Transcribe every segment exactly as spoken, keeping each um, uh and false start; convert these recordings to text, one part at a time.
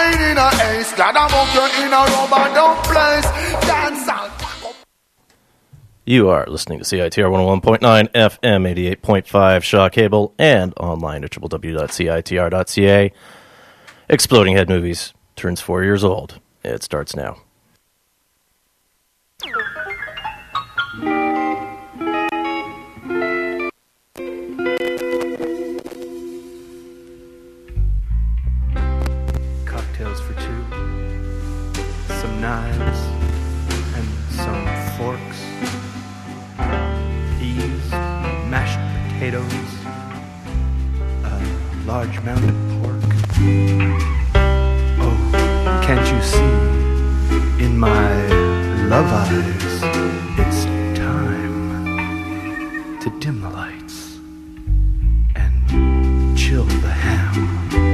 wine in a ace. Glad I'm up in a rubber dump place. Dance out. You are listening to C I T R one oh one point nine F M, eighty-eight point five Shaw Cable, and online at w w w dot c i t r dot c a. Exploding Head Movies turns four years old. It starts now. Cocktails for two, some knives, and some forks, peas, mashed potatoes, a large mound of pork. Oh, can't you see in my love eyes it's time to dim the lights and chill the ham?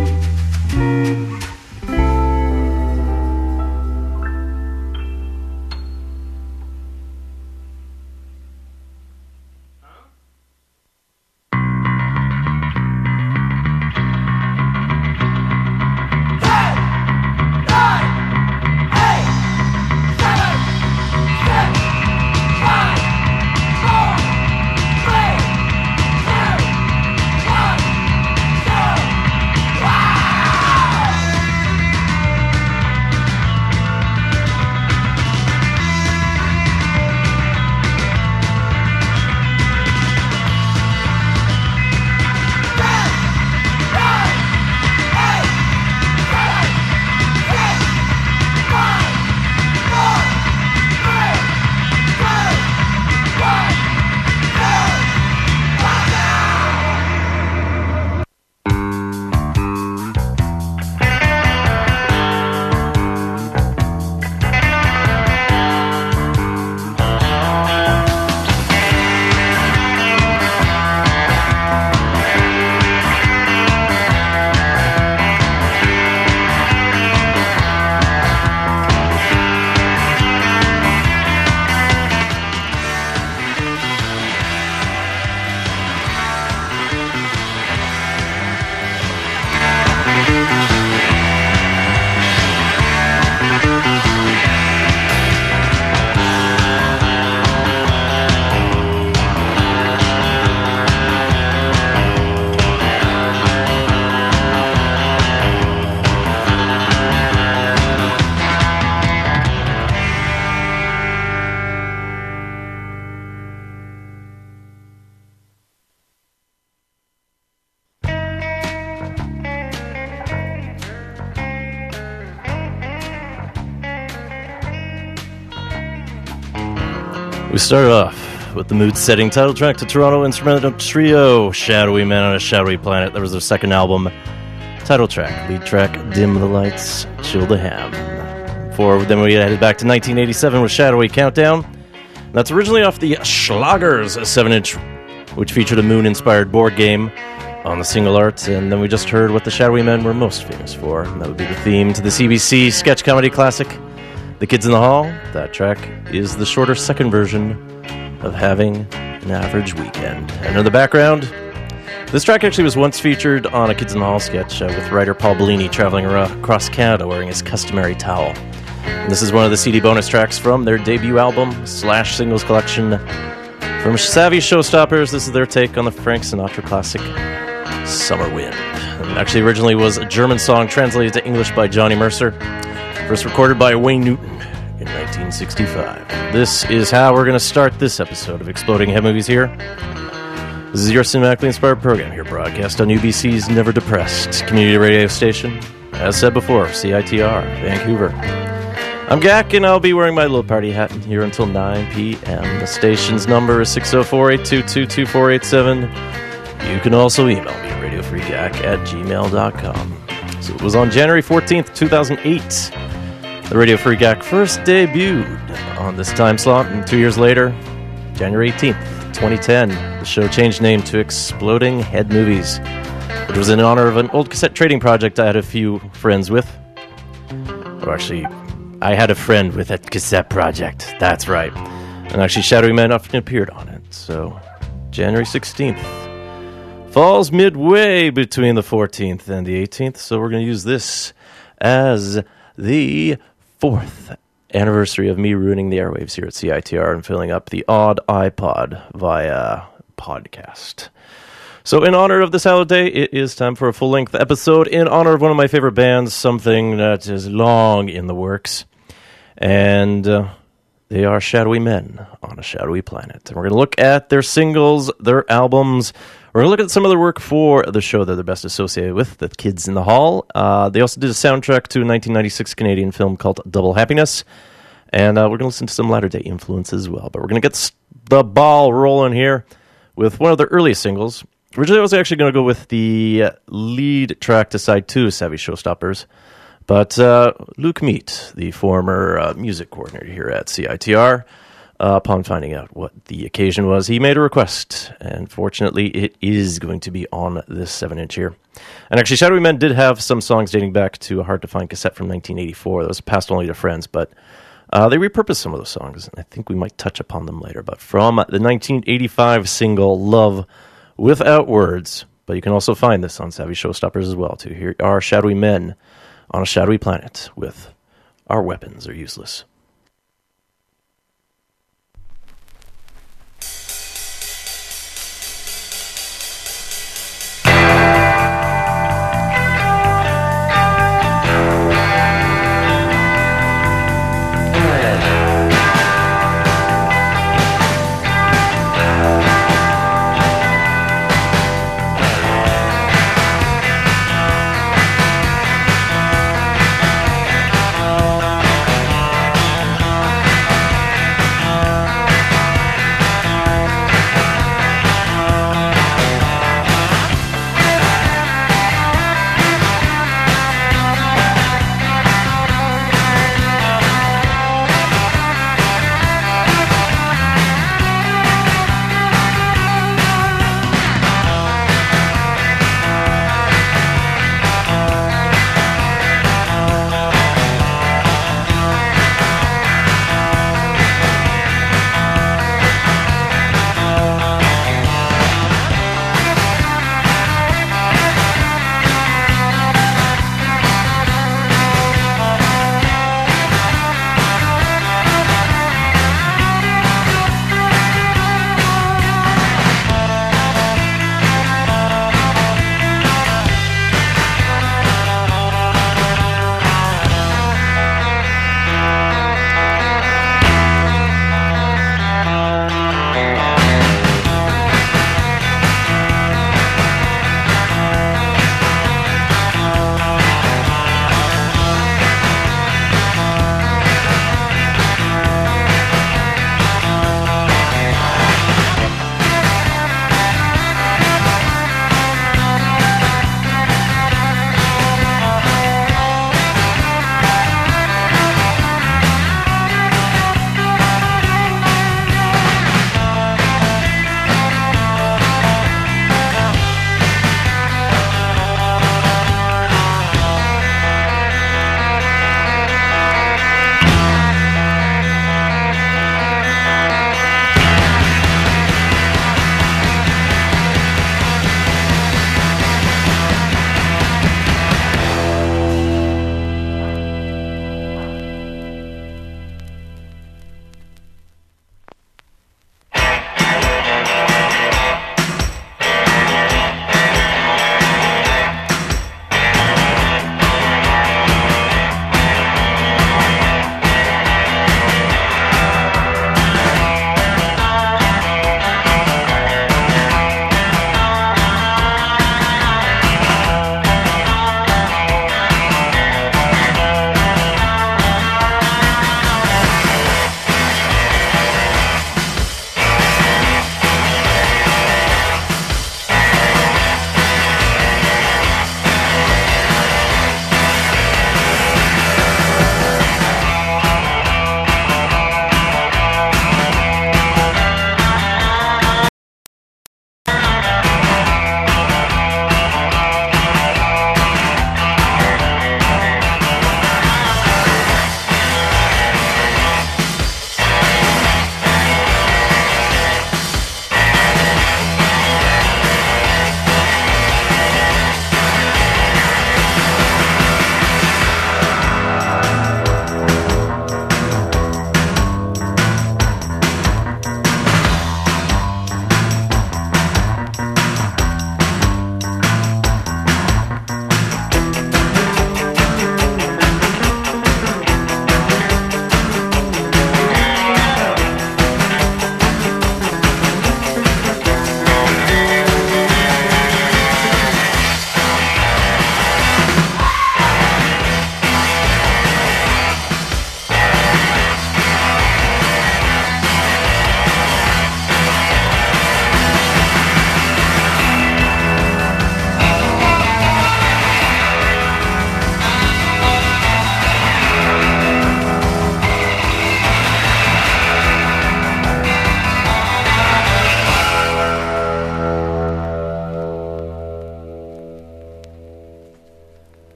We started off with the mood-setting title track to Toronto instrumental trio Shadowy Men on a Shadowy Planet. That was their second album. Title track, lead track, Dim the Lights, Chill the Ham. Before then we headed back to nineteen eighty-seven with Shadowy Countdown. That's originally off the Schlagers seven inch, which featured a moon-inspired board game on the single art. And then we just heard what the Shadowy Men were most famous for. And that would be the theme to the C B C sketch comedy classic, The Kids in the Hall. That track is the shorter second version of Having an Average Weekend. And in the background, this track actually was once featured on a Kids in the Hall sketch uh, with writer Paul Bellini traveling across Canada wearing his customary towel. And this is one of the C D bonus tracks from their debut album slash singles collection. From Savvy Showstoppers, this is their take on the Frank Sinatra classic Summer Wind. And actually originally was a German song translated to English by Johnny Mercer. First recorded by Wayne Newton in nineteen sixty-five. This is how we're going to start this episode of Exploding Head Movies here. This is your cinematically inspired program here, broadcast on U B C's Never Depressed community radio station. As said before, C I T R, Vancouver. I'm Gak, and I'll be wearing my little party hat here until nine p.m. The station's number is six oh four, eight two two, two four eight seven. You can also email me at radio free gak at gmail dot com. So it was on January fourteenth, two thousand eight. The Radio Free Gak first debuted on this time slot, and two years later, January eighteenth, twenty ten, the show changed name to Exploding Head Movies, which was in honor of an old cassette trading project I had a few friends with. Or actually, I had a friend with that cassette project, that's right. And actually, Shadowy Men often appeared on it, so January sixteenth falls midway between the fourteenth and the eighteenth, so we're going to use this as the fourth anniversary of me ruining the airwaves here at C I T R and filling up the odd iPod via podcast. So in honor of this holiday, it is time for a full-length episode in honor of one of my favorite bands, something that is long in the works. And uh, they are Shadowy Men on a Shadowy Planet. And we're going to look at their singles, their albums. We're going to look at some of their work for the show that they're best associated with, The Kids in the Hall. Uh, they also did a soundtrack to a nineteen ninety-six Canadian film called Double Happiness. And uh, we're going to listen to some latter-day influence as well. But we're going to get the ball rolling here with one of their earliest singles. Originally, I was actually going to go with the lead track to side two, Savvy Showstoppers. But uh, Luke Meat, the former uh, music coordinator here at C I T R, uh, upon finding out what the occasion was, he made a request. And fortunately, it is going to be on this seven inch here. And actually, Shadowy Men did have some songs dating back to a hard-to-find cassette from nineteen eighty-four that was passed only to friends, but uh, they repurposed some of those songs. And I think we might touch upon them later. But from the nineteen eighty-five single, Love Without Words. But you can also find this on Savvy Showstoppers as well, too. Here are Shadowy Men on a Shadowy Planet with Our Weapons Are Useless. Thank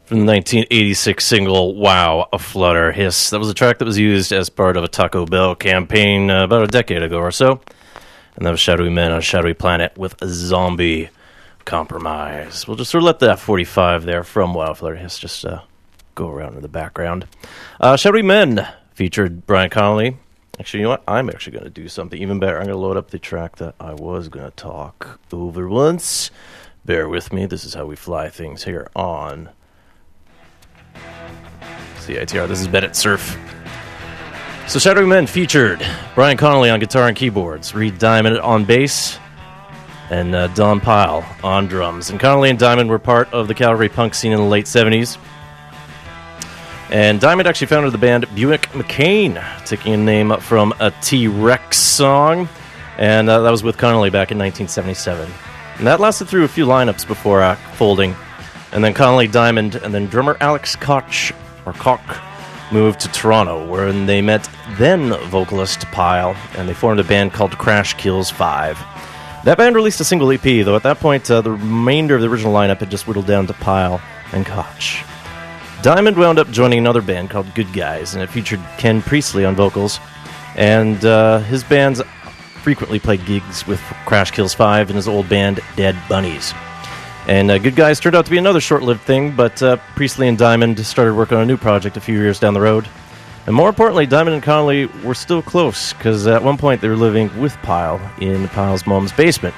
from the nineteen eighty-six single Wow, a Flutter Hiss. That was a track that was used as part of a Taco Bell campaign uh, about a decade ago or so. And that was Shadowy Men on a Shadowy Planet with Zombie Compromise. We'll just sort of let the F forty-five there from Wow, a Flutter Hiss just uh, go around in the background. Uh, Shadowy Men featured Brian Connolly. Actually, you know what? I'm actually going to do something even better. I'm going to load up the track that I was going to talk over once. Bear with me. This is how we fly things here on C I T R. This is Bennett Surf. So Shadowy Men featured Brian Connolly on guitar and keyboards, Reed Diamond on bass, and uh, Don Pyle on drums. And Connolly and Diamond were part of the Calgary punk scene in the late seventies. And Diamond actually founded the band Buick McCain, taking a name from a T-Rex song. And uh, that was with Connolly back in nineteen seventy-seven. And that lasted through a few lineups before uh, folding. And then Connolly, Diamond, and then drummer Alex Koch, or Koch, moved to Toronto, where they met then vocalist Pyle, and they formed a band called Crash Kills five. That band released a single E P, though at that point uh, the remainder of the original lineup had just whittled down to Pyle and Koch. Diamond wound up joining another band called Good Guys, and it featured Ken Priestley on vocals, and uh, his bands frequently played gigs with Crash Kills five and his old band Dead Bunnies. And uh, Good Guys turned out to be another short-lived thing, but uh, Priestley and Diamond started working on a new project a few years down the road. And more importantly, Diamond and Connolly were still close, because at one point they were living with Pyle in Pyle's mom's basement.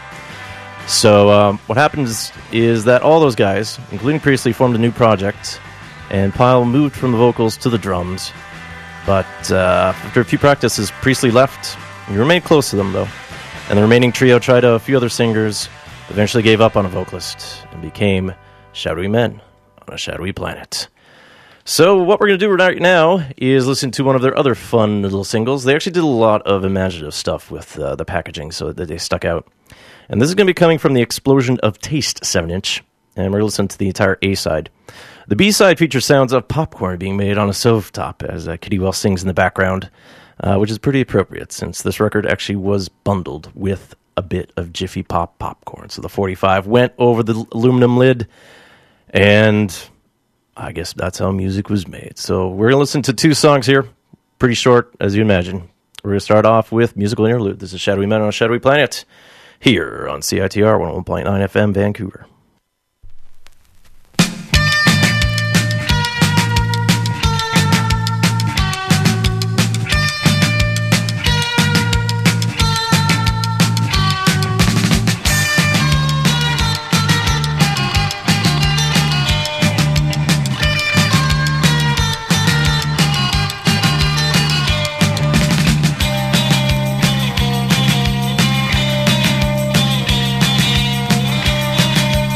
So um, what happens is that all those guys, including Priestley, formed a new project, and Pyle moved from the vocals to the drums. But uh, after a few practices, Priestley left. He remained close to them, though. And the remaining trio tried a few other singers, eventually gave up on a vocalist, and became Shadowy Men on a Shadowy Planet. So what we're going to do right now is listen to one of their other fun little singles. They actually did a lot of imaginative stuff with uh, the packaging so that they stuck out. And this is going to be coming from the Explosion of Taste seven inch, and we're going to listen to the entire A-side. The B-side features sounds of popcorn being made on a stovetop as uh, Kitty Wells sings in the background, uh, which is pretty appropriate since this record actually was bundled with a bit of Jiffy Pop popcorn. So the forty-five went over the aluminum lid, and I guess that's how music was made. So we're going to listen to two songs here, pretty short, as you imagine. We're going to start off with Musical Interlude. This is Shadowy Men on a Shadowy Planet, here on C I T R one oh one point nine F M, Vancouver. Thank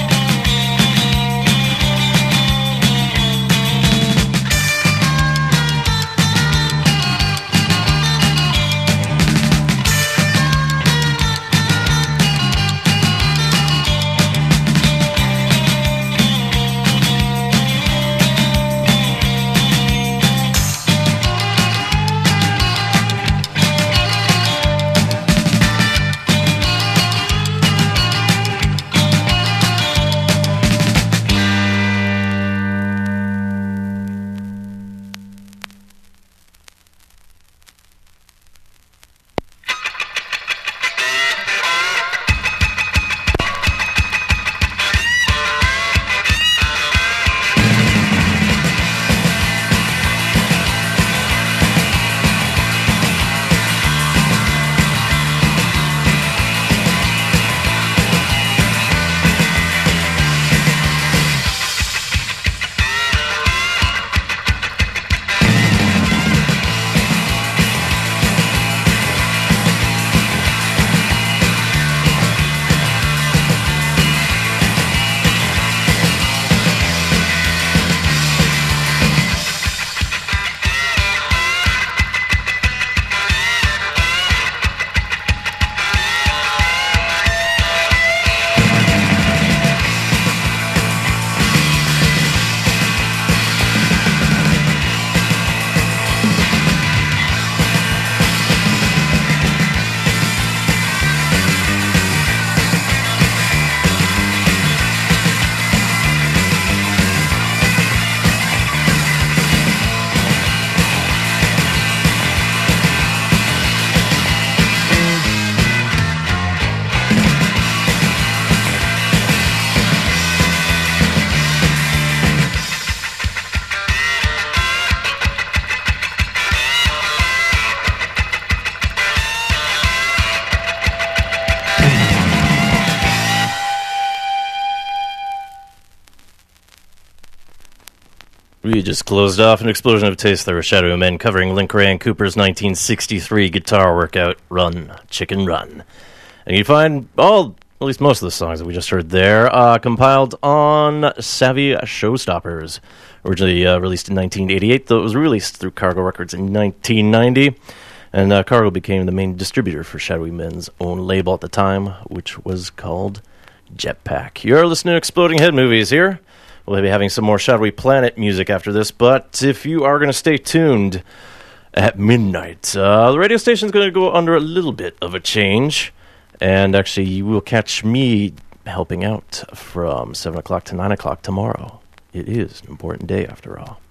We just closed off an explosion of taste there with Shadowy Men covering Link Ray and Cooper's nineteen sixty-three guitar workout, Run, Chicken Run. And you find all, at least most of the songs that we just heard there, uh, compiled on Savvy Showstoppers. Originally uh, released in nineteen eighty-eight, though it was released through Cargo Records in nineteen ninety. And uh, Cargo became the main distributor for Shadowy Men's own label at the time, which was called Jetpack. You're listening to Exploding Head Movies here. We'll be having some more Shadowy Planet music after this, but if you are going to stay tuned at midnight, uh, the radio station's going to go under a little bit of a change, and actually you will catch me helping out from seven o'clock to nine o'clock tomorrow. It is an important day, after all.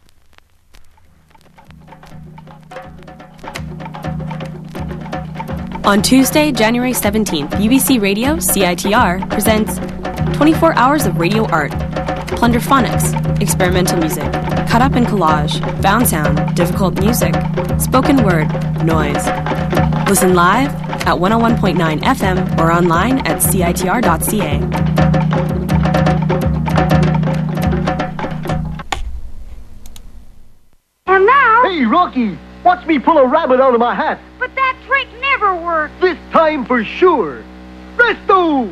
On Tuesday, January seventeenth, U B C Radio, C I T R, presents twenty-four hours of radio art. Plunderphonics, experimental music, cut up and collage, found sound, difficult music, spoken word, noise. Listen live at one oh one point nine F M or online at C I T R dot C A. And now... Hey, Rocky, watch me pull a rabbit out of my hat. But that trick never worked. This time for sure. Presto!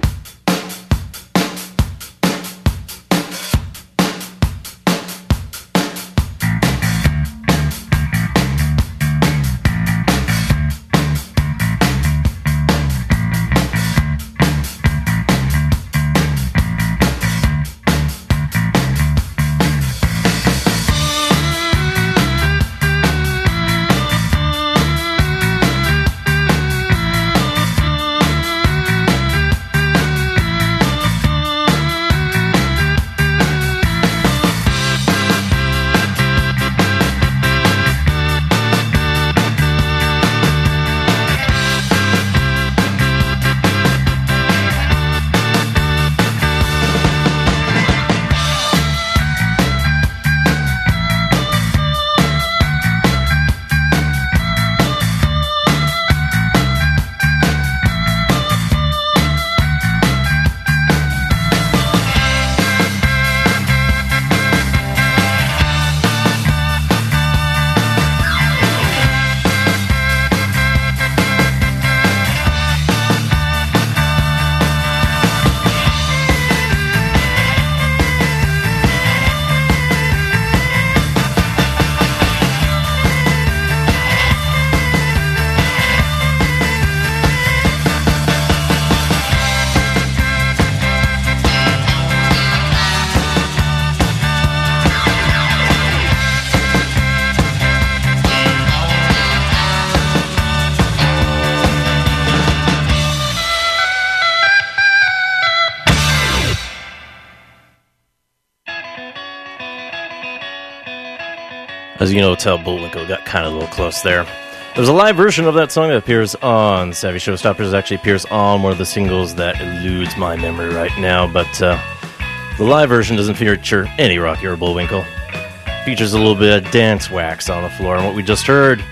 As you know, Tell Bullwinkle got kind of a little close there. There's a live version of that song that appears on Savvy Showstoppers. It actually appears on one of the singles that eludes my memory right now, but uh, the live version doesn't feature any Rocky or Bullwinkle. It features a little bit of dance wax on the floor, and what we just heard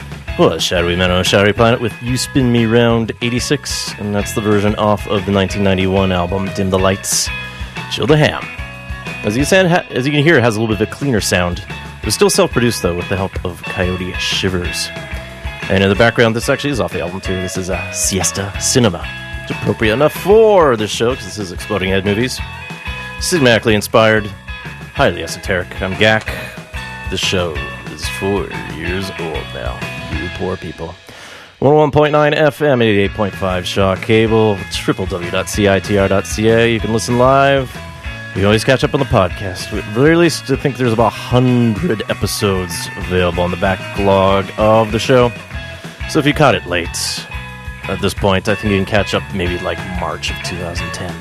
was Shadowy Men on a Shadowy Planet with You Spin Me Round eighty-six, and that's the version off of the nineteen ninety-one album Dim the Lights, Chill the Ham. As you, said, as you can hear, it has a little bit of a cleaner sound. It was still self-produced, though, with the help of Coyote Shivers. And in the background, this actually is off the album, too. This is a Siesta Cinema. It's appropriate enough for this show, because this is Exploding Head Movies. Cinematically inspired, highly esoteric. I'm Gak. This show is four years old now. You poor people. one oh one point nine F M, eighty-eight point five Shaw Cable, w w w dot C I T R dot C A. You can listen live. You can always catch up on the podcast. At the very least, I think there's about one hundred episodes available on the backlog of the show. So if you caught it late, at this point, I think you can catch up maybe like March of two thousand ten.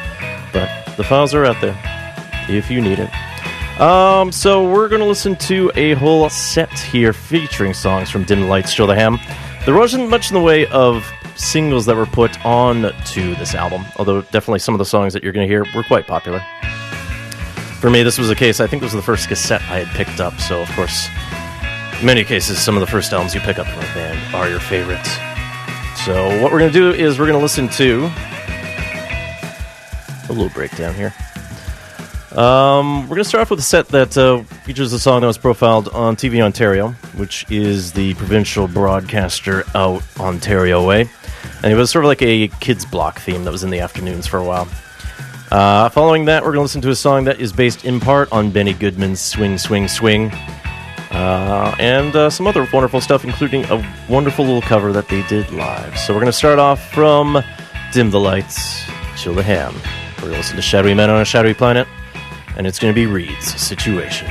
But the files are out there if you need it. Um, so we're going to listen to a whole set here featuring songs from Dim the Lights, Chill the Ham. There wasn't much in the way of singles that were put on to this album, although definitely some of the songs that you're going to hear were quite popular. For me, this was a case, I think it was the first cassette I had picked up, so of course, in many cases, some of the first albums you pick up from a band are your favorites. So what we're going to do is we're going to listen to a little breakdown here. Um, we're going to start off with a set that uh, features a song that was profiled on T V Ontario, which is the provincial broadcaster out Ontario way. And it was sort of like a kids' block theme that was in the afternoons for a while. Uh, following that, we're going to listen to a song that is based in part on Benny Goodman's Swing, Swing, Swing. Uh, and uh, some other wonderful stuff, including a wonderful little cover that they did live. So we're going to start off from Dim the Lights, Chill the Ham. We're going to listen to Shadowy Men on a Shadowy Planet. And it's going to be Reed's Situation.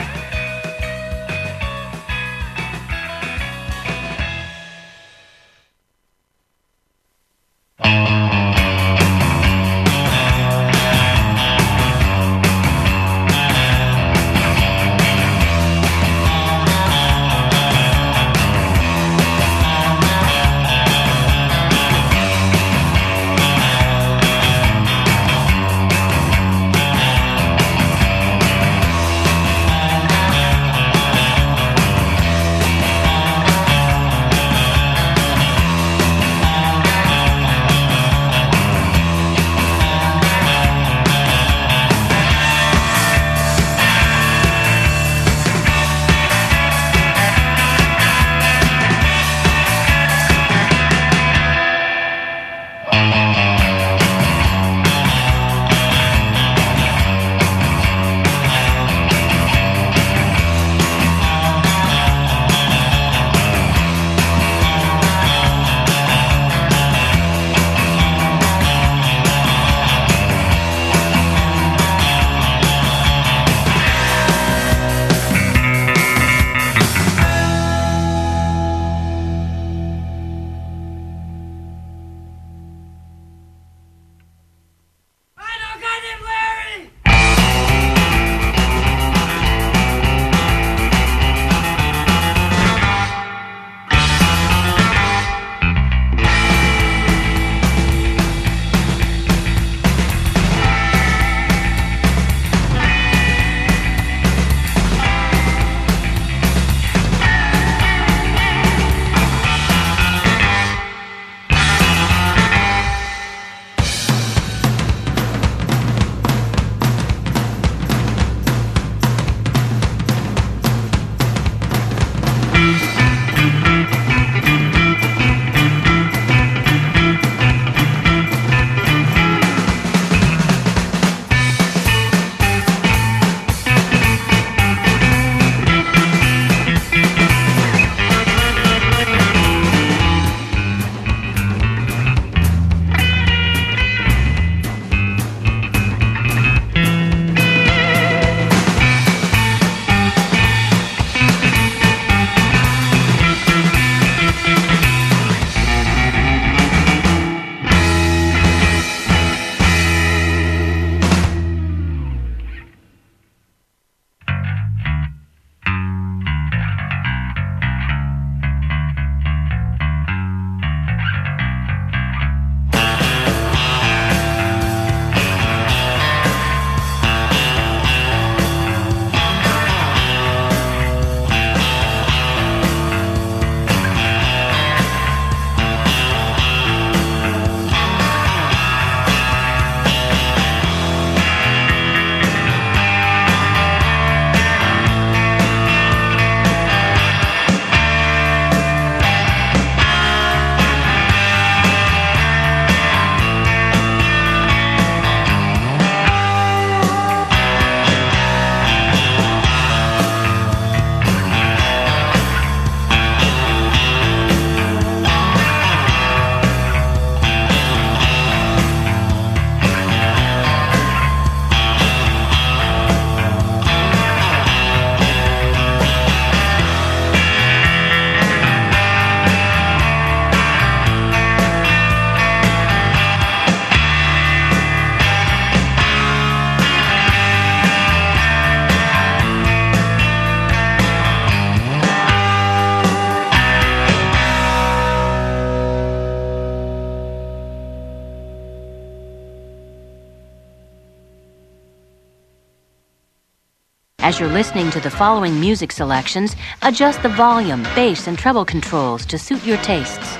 As you're listening to the following music selections, adjust the volume, bass, and treble controls to suit your tastes.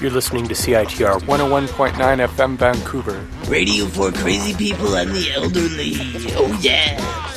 You're listening to C I T R one oh one point nine F M Vancouver. Radio for crazy people and the elderly. Oh yeah.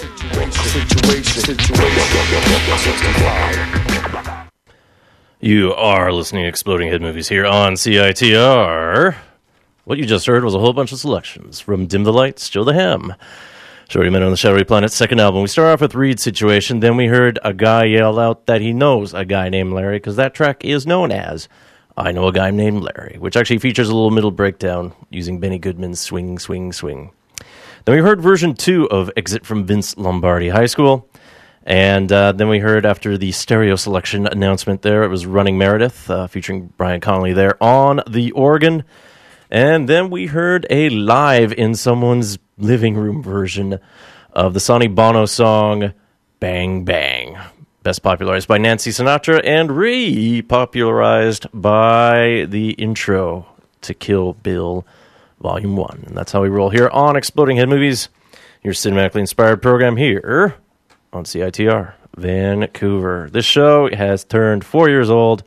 You are listening to Exploding Head Movies here on C I T R. What you just heard was a whole bunch of selections from Dim the Lights, Chill the Ham, Shorty Men on the Shadowy Planet's second album. We start off with Reed's Situation, then we heard a guy yell out that he knows a guy named Larry, because that track is known as I Know a Guy Named Larry, which actually features a little middle breakdown using Benny Goodman's Swing, Swing, Swing. Then we heard version two of Exit from Vince Lombardi High School, and uh, then we heard after the stereo selection announcement there, it was Running Meredith, uh, featuring Brian Connolly there on the organ. And then we heard a live in someone's living room version of the Sonny Bono song Bang Bang, best popularized by Nancy Sinatra and re-popularized by the intro to Kill Bill Volume one. And that's how we roll here on Exploding Head Movies, your cinematically inspired program here on C I T R Vancouver. This show has turned four years old.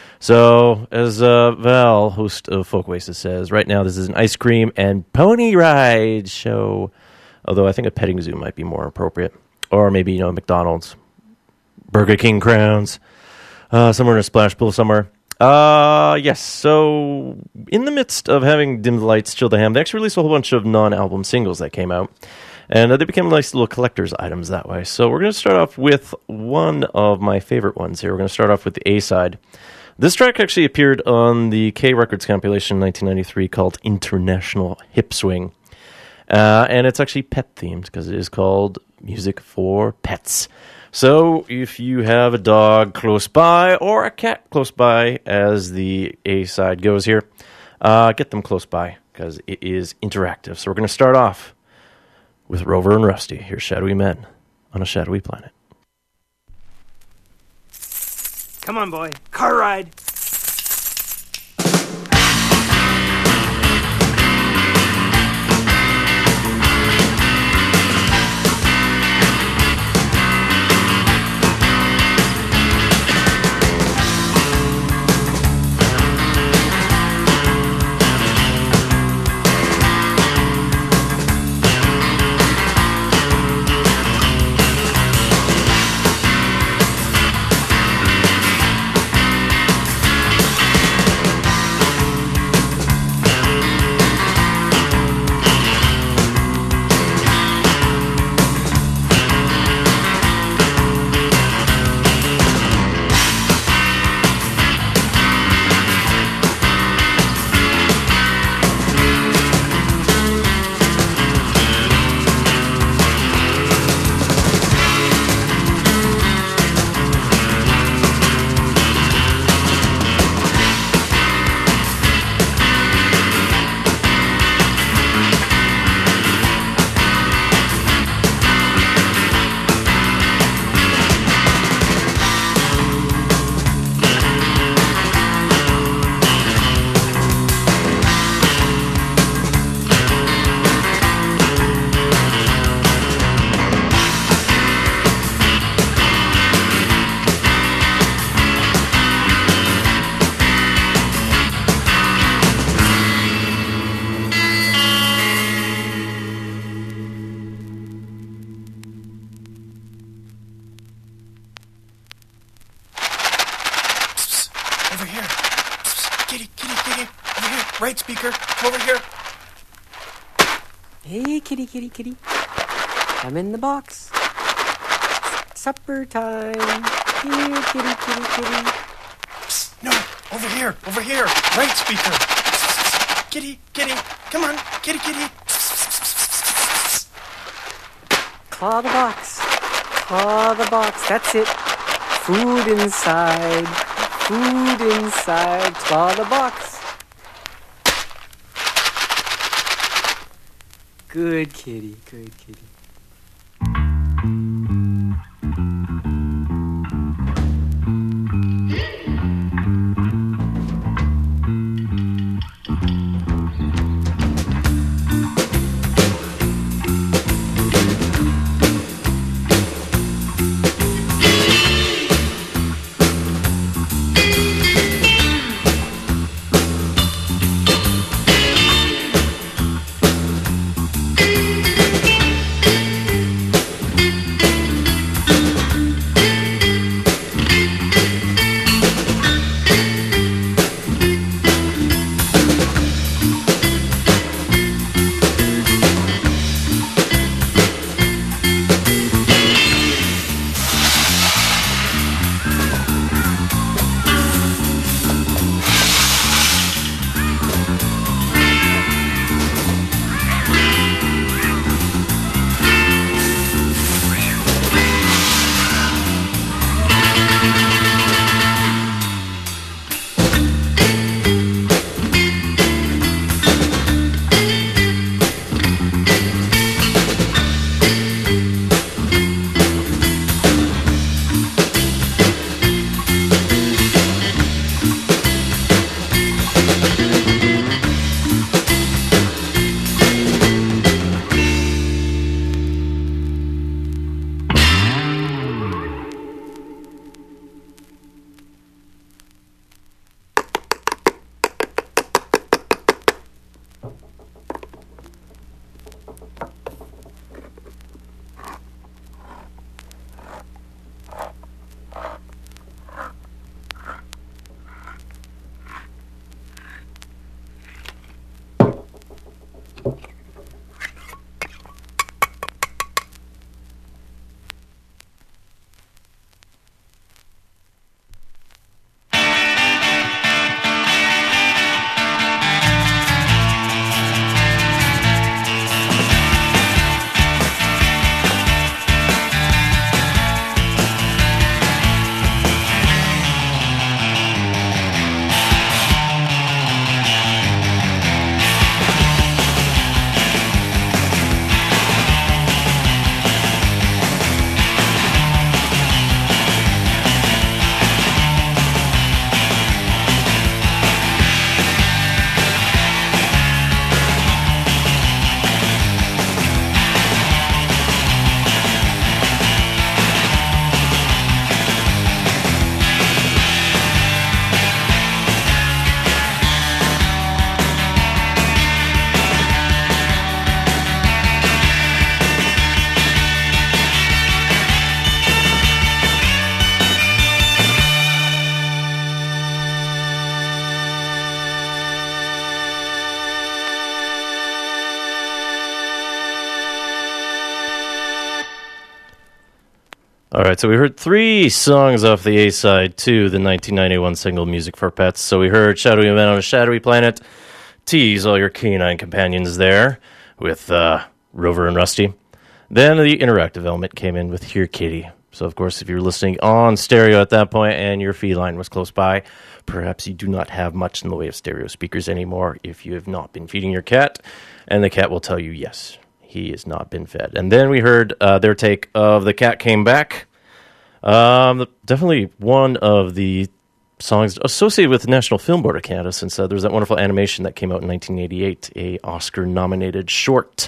So, as uh, Val, host of Folk Oasis, says, right now this is an ice cream and pony ride show. Although I think a petting zoo might be more appropriate. Or maybe, you know, McDonald's, Burger King crowns, uh, somewhere in a splash pool somewhere. Uh, yes, so in the midst of having Dim the Lights, Chill the Ham, they actually released a whole bunch of non-album singles that came out. And uh, they became nice little collector's items that way. So we're going to start off with one of my favorite ones here. We're going to start off with the A-side. This track actually appeared on the K Records compilation in nineteen ninety-three called International Hip Swing. Uh, and it's actually pet-themed because it is called Music for Pets. So if you have a dog close by or a cat close by, as the A-side goes here, uh, get them close by because it is interactive. So we're going to start off with Rover and Rusty. Here's Shadowy Men on a Shadowy Planet. Come on, boy. Car ride. Kitty, kitty, kitty. I'm in the box. Supper time. Here, kitty, kitty, kitty. Psst, no, over here, over here. Right speaker. Psst, kitty, kitty. Come on, kitty, kitty. Psst. Claw the box. Claw the box. That's it. Food inside. Food inside. Claw the box. Good kitty, good kitty. All right, so we heard three songs off the A-side to the nineteen ninety-one single Music for Pets. So we heard Shadowy Men on a Shadowy Planet, Tease All Your Canine Companions there with uh, Rover and Rusty. Then the interactive element came in with Here Kitty. So, of course, if you're listening on stereo at that point and your feline was close by, perhaps you do not have much in the way of stereo speakers anymore if you have not been feeding your cat. And the cat will tell you, yes, he has not been fed. And then we heard uh, their take of The Cat Came Back. Um, definitely one of the songs associated with the National Film Board of Canada, since uh, there's that wonderful animation that came out in nineteen eighty-eight, a Oscar-nominated short.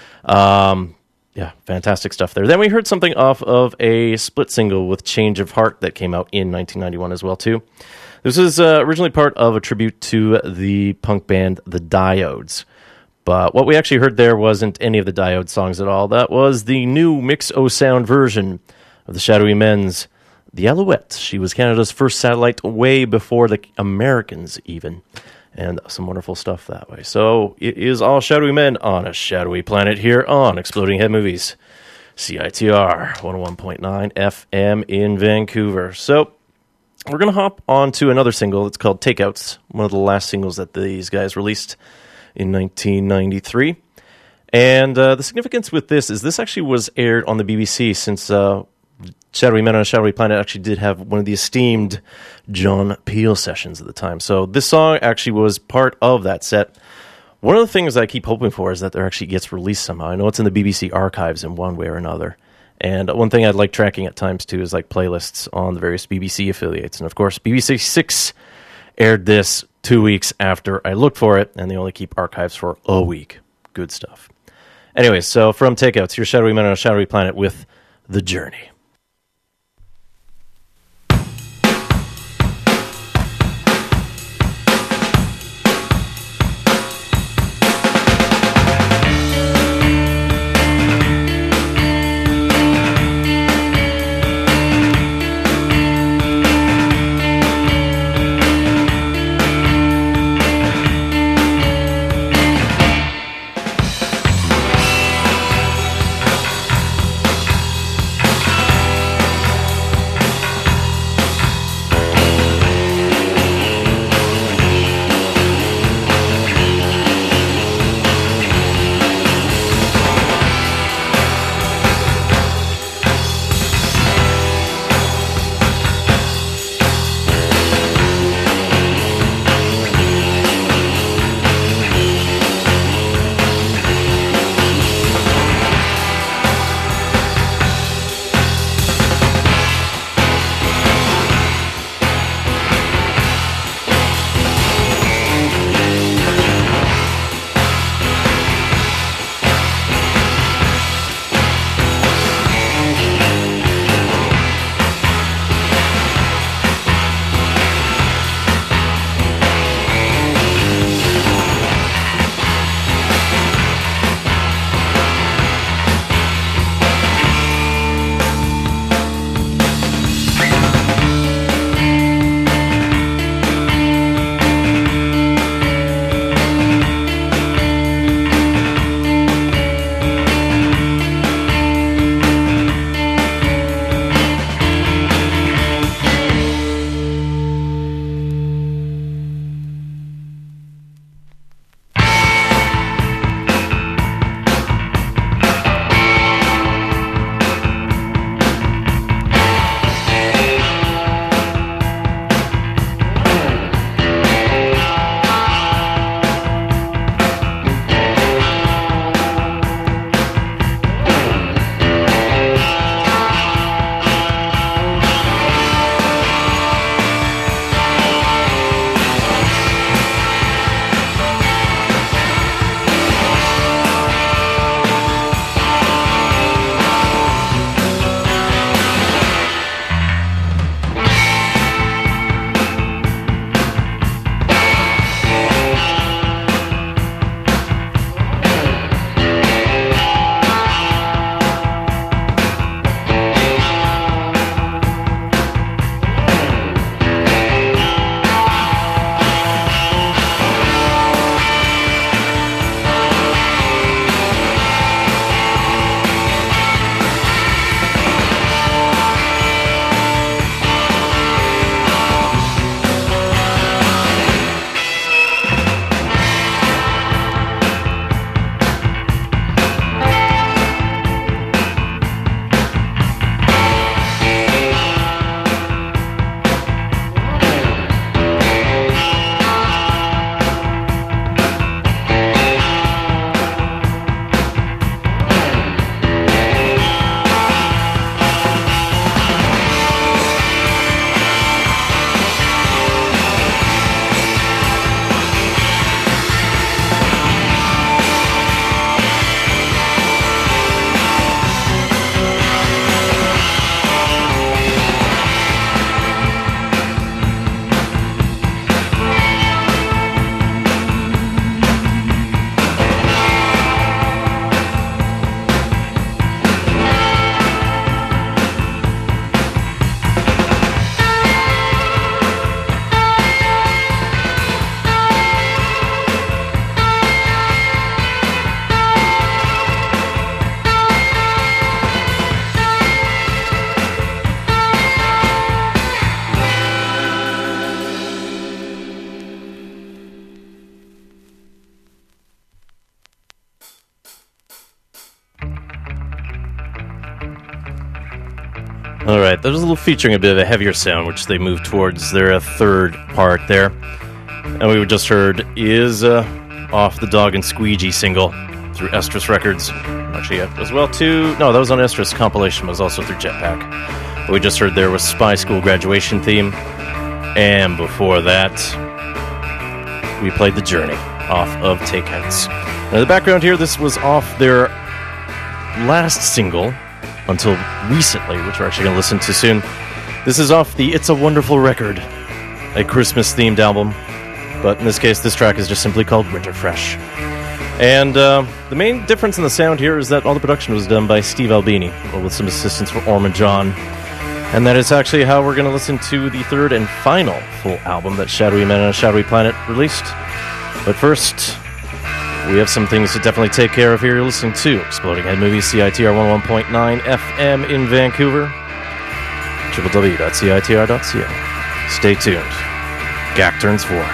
Um... Yeah, fantastic stuff there. Then we heard something off of a split single with Change of Heart that came out in nineteen ninety-one as well, too. This is uh, originally part of a tribute to the punk band The Diodes. But what we actually heard there wasn't any of the Diode songs at all. That was the new Mix-O-Sound version of the Shadowy Men's The Alouette. She was Canada's first satellite way before the Americans, even. And some wonderful stuff that way. So it is all Shadowy Men on a Shadowy Planet here on Exploding Head Movies. C I T R one oh one point nine F M in Vancouver. So we're going to hop on to another single. It's called Takeouts, one of the last singles that these guys released in nineteen ninety-three. And uh, the significance with this is this actually was aired on the B B C, since uh, Shadowy Men on a Shadowy Planet actually did have one of the esteemed John Peel sessions at the time. So this song actually was part of that set. One of the things I keep hoping for is that there actually gets released somehow. I know it's in the B B C archives in one way or another. And one thing I'd like tracking at times, too, is like playlists on the various B B C affiliates. And, of course, B B C six aired this two weeks after I looked for it, and they only keep archives for a week. Good stuff. Anyways, so from Takeouts, here's Shadowy Men on a Shadowy Planet with The Journey. We'll be right back. All right, that was a little featuring a bit of a heavier sound, which they moved towards their uh, third part there. And we just heard is uh, off the Dog and Squeegee single through Estrus Records. Actually, yeah, as well too. No, that was on Estrus compilation, but it was also through Jetpack. What we just heard there was Spy School Graduation Theme. And before that, we played The Journey off of Takeouts. Now, the background here, this was off their last single until recently, which we're actually going to listen to soon. This is off the It's a Wonderful Record, a Christmas-themed album. But in this case, this track is just simply called Winter Fresh. And uh, the main difference in the sound here is that all the production was done by Steve Albini, with some assistance from Orman John. And that is actually how we're going to listen to the third and final full album that Shadowy Men on a Shadowy Planet released. But first, we have some things to definitely take care of here. You're listening to Exploding Head Movies, C I T R one oh one point nine F M in Vancouver, w w w dot c i t r dot c a. Stay tuned. G A C turns four.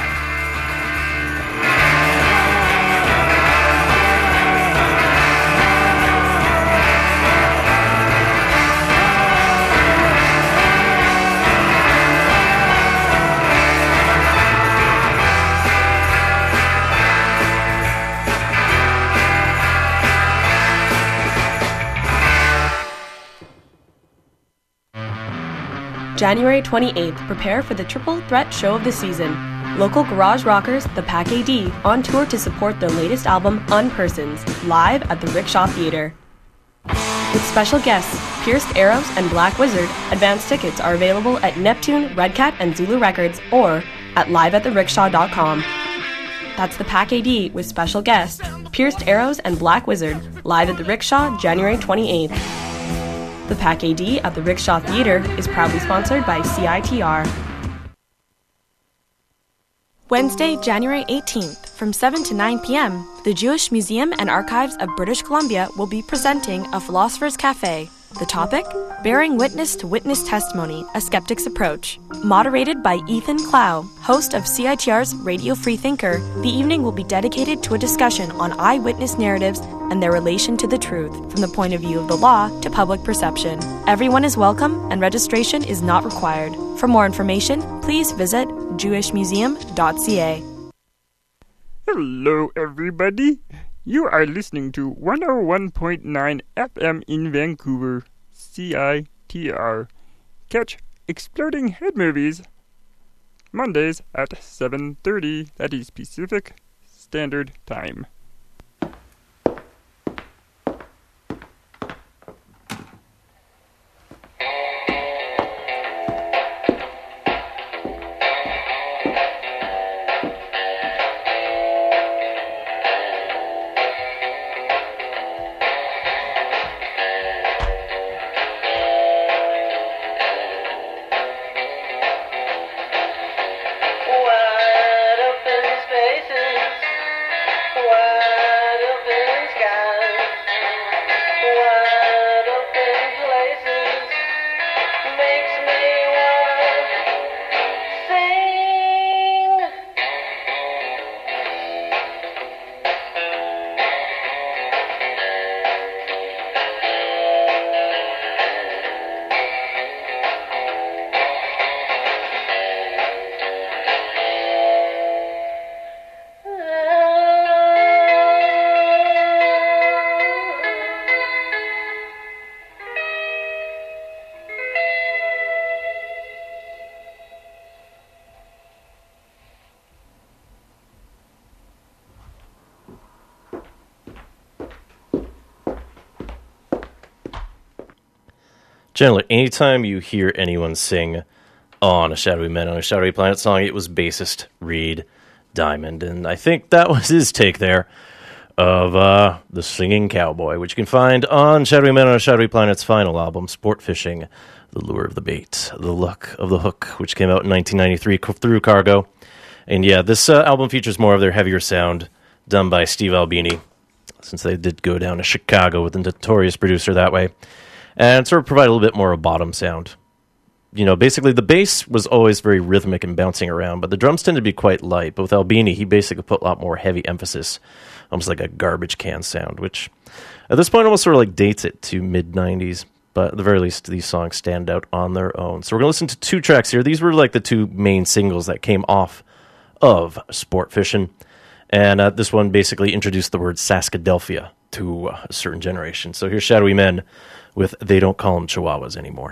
January twenty-eighth, prepare for the triple threat show of the season. Local garage rockers, the Pack A D, on tour to support their latest album, Unpersons, live at the Rickshaw Theatre. With special guests, Pierced Arrows and Black Wizard, advance tickets are available at Neptune, Red Cat, and Zulu Records, or at live at the rickshaw dot com. That's the Pack A D with special guests, Pierced Arrows and Black Wizard, live at the Rickshaw, January twenty-eighth. The Pack A D at the Rickshaw Theatre is proudly sponsored by C I T R. Wednesday, January eighteenth, from seven to nine p.m., the Jewish Museum and Archives of British Columbia will be presenting a Philosopher's Cafe. The topic? Bearing Witness to Witness Testimony, A Skeptic's Approach. Moderated by Ethan Clow, host of C I T R's Radio Free Thinker, the evening will be dedicated to a discussion on eyewitness narratives and their relation to the truth, from the point of view of the law to public perception. Everyone is welcome, and registration is not required. For more information, please visit jewish museum dot c a. Hello, everybody. You are listening to one oh one point nine F M in Vancouver, C I T R. Catch Exploding Head Movies Mondays at seven thirty, that is Pacific Standard Time. Generally, anytime you hear anyone sing on a Shadowy Men on a Shadowy Planet song, it was bassist Reed Diamond, and I think that was his take there of uh, The Singing Cowboy, which you can find on Shadowy Men on a Shadowy Planet's final album, Sport Fishing, The Lure of the Bait, The Luck of the Hook, which came out in nineteen ninety-three through Cargo. And yeah, this uh, album features more of their heavier sound, done by Steve Albini, since they did go down to Chicago with the notorious producer that way, and sort of provide a little bit more of a bottom sound. You know, basically the bass was always very rhythmic and bouncing around, but the drums tended to be quite light. But with Albini, he basically put a lot more heavy emphasis, almost like a garbage can sound, which at this point almost sort of like dates it to mid-nineties. but at the very least, these songs stand out on their own. So we're going to listen to two tracks here. These were like the two main singles that came off of Sport Fishing. And uh, this one basically introduced the word Saskadelphia to uh, a certain generation. So here's Shadowy Men with They Don't Call Them Chihuahuas Anymore.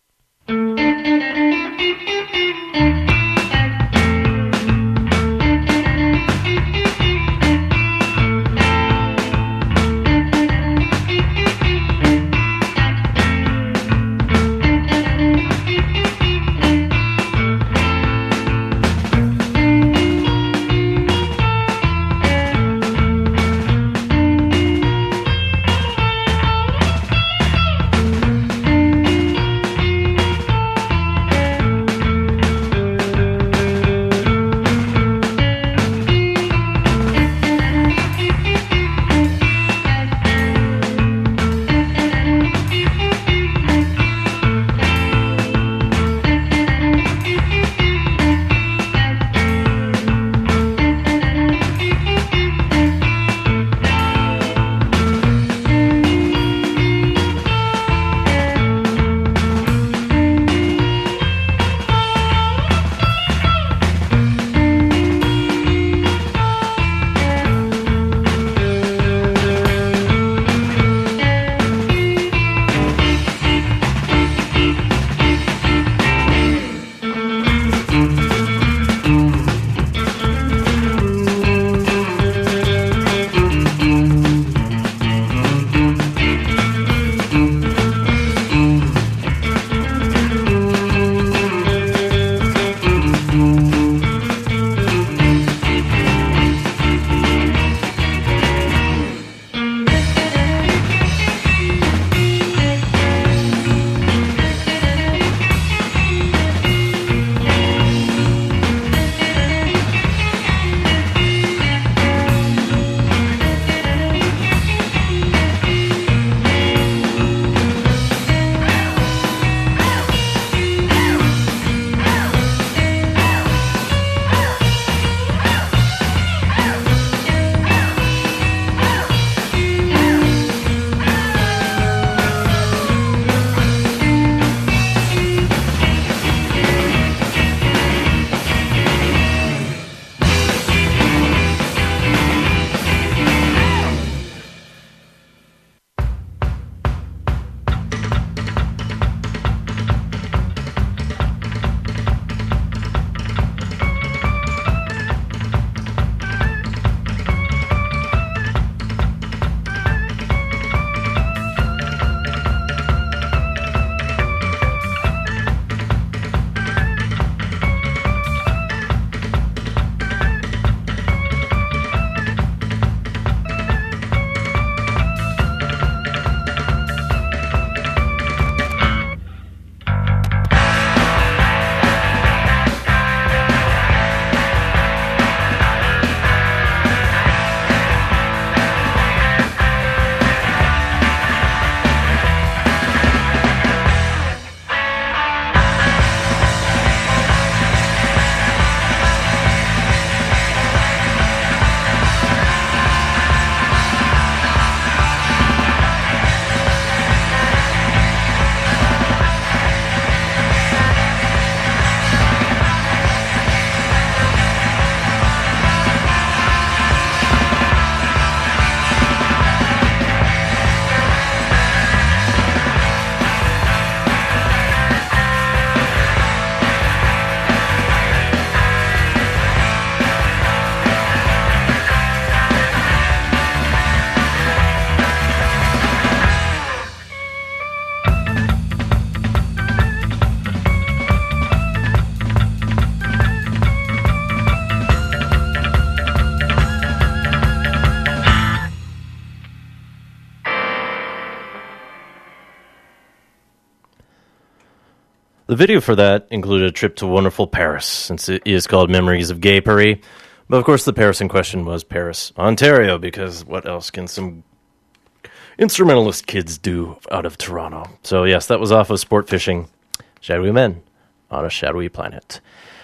The video for that included a trip to wonderful Paris, since it is called Memories of Gay Paris. But of course the Paris in question was Paris, Ontario, because what else can some instrumentalist kids do out of Toronto? So yes, that was off of Sport Fishing, Shadowy Men on a Shadowy Planet.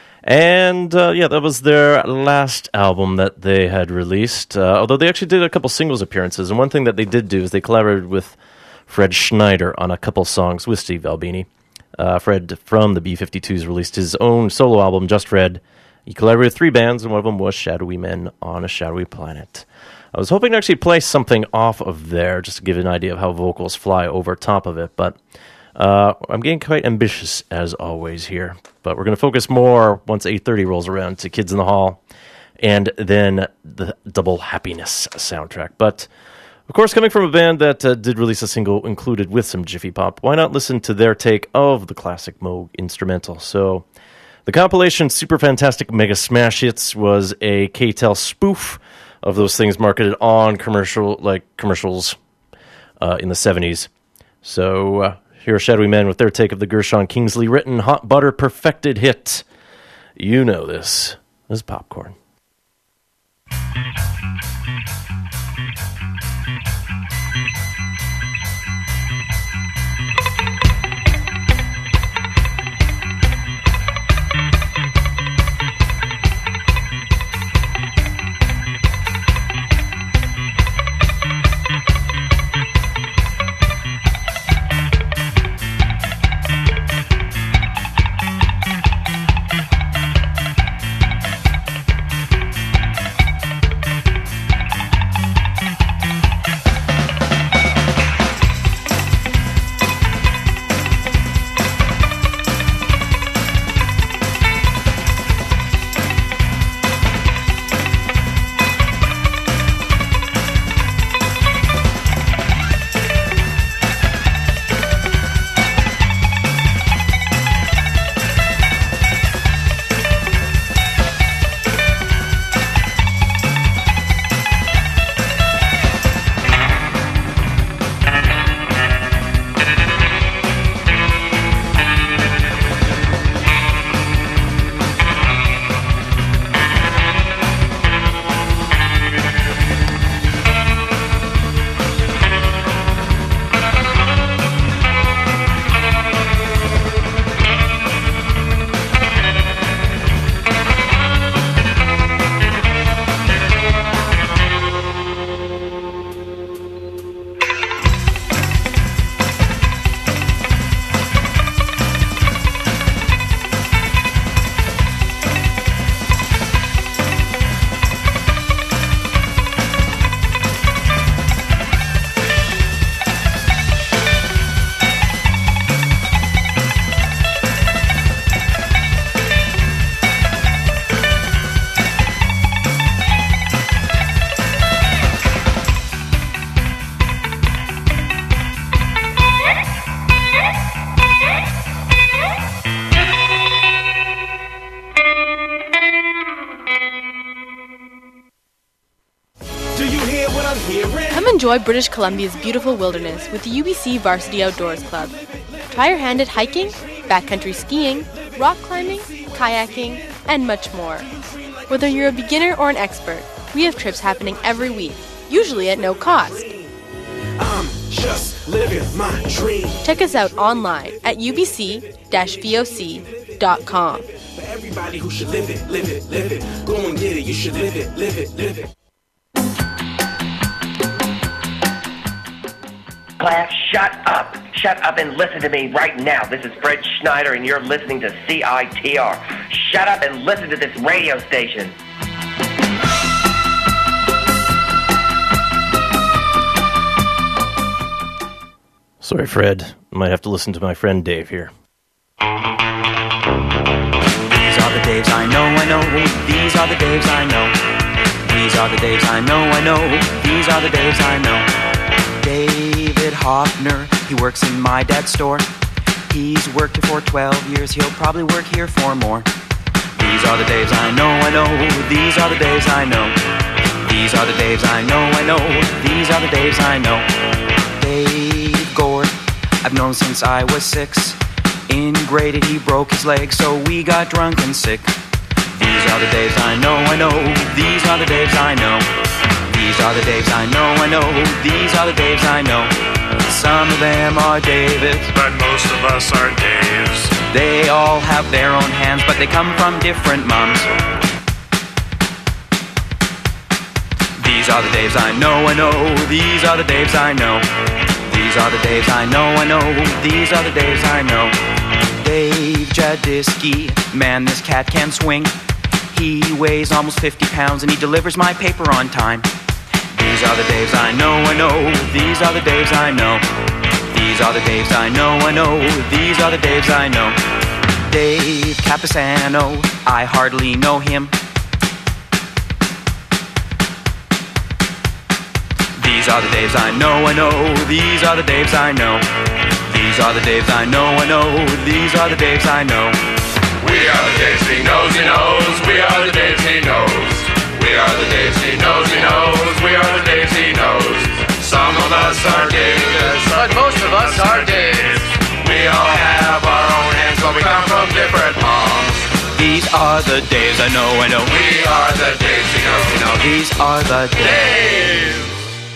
And uh, yeah, that was their last album that they had released, uh, although they actually did a couple singles appearances. And one thing that they did do is they collaborated with Fred Schneider on a couple songs with Steve Albini. Uh, Fred from the B fifty-twos released his own solo album, Just Fred. He collaborated with three bands, and one of them was Shadowy Men on a Shadowy Planet. I was hoping to actually play something off of there, just to give an idea of how vocals fly over top of it, but uh, I'm getting quite ambitious, as always, here. But we're going to focus more, once eight thirty rolls around, to Kids in the Hall, and then the Double Happiness soundtrack. But, of course, coming from a band that uh, did release a single included with some Jiffy Pop, why not listen to their take of the classic Moog instrumental? So, the compilation Super Fantastic Mega Smash Hits was a K T E L spoof of those things marketed on commercial, like commercials uh, in the seventies. So uh, here are Shadowy Men with their take of the Gershon Kingsley written Hot Butter perfected hit. You know this. This is Popcorn. Enjoy British Columbia's beautiful wilderness with the U B C Varsity Outdoors Club. Try your hand at hiking, backcountry skiing, rock climbing, kayaking, and much more. Whether you're a beginner or an expert, we have trips happening every week, usually at no cost. I'm just living my dream. Check us out online at u b c dash v o c dot com. For everybody who should live it, live it, live it. Go and get it, you should live it, live it, live it. Class, shut up. Shut up and listen to me right now. This is Fred Schneider, and you're listening to C I T R. Shut up and listen to this radio station. Sorry, Fred. I might have to listen to my friend Dave here. These are the Daves I know, I know. These are the Daves I know. These are the Daves I know, I know. These are the Daves I know. David Hoffner, he works in my dad's store. He's worked here for twelve years, he'll probably work here for more. These are the Daves I know, I know. These are the Daves I know. These are the Daves I know, I know. These are the Daves I know. Dave Gord, I've known since I was six. In grade eight he broke his leg, so we got drunk and sick. These are the Daves I know, I know. These are the Daves I know. These are the Daves I know, I know. These are the Daves I know. Some of them are Davids, but most of us are Daves. They all have their own hands, but they come from different moms. These are the Daves I know, I know. These are the Daves I know. These These are the Daves I know, I know. These are the Daves I know. Dave Jadisky, man, this cat can swing. He weighs almost fifty pounds and he delivers my paper on time. These are the Daves I know, I know. These are the Daves I know. These are the Daves I know, I know. These are the Daves I know. Dave Capisano, I hardly know him. These are the Daves I know, I know. These are the Daves I know. These are the Daves I know, I know. These are the Daves I know. We are the Daves he knows, he knows. We are the Daves he knows. We are the Daves he knows, he knows. We are the Daves he knows. Some of us are Daves, but most of us are Daves. We all have our own hands, but we come from different palms. These are the Daves I know, I know. We are the Daves he knows, he knows. These are the Daves.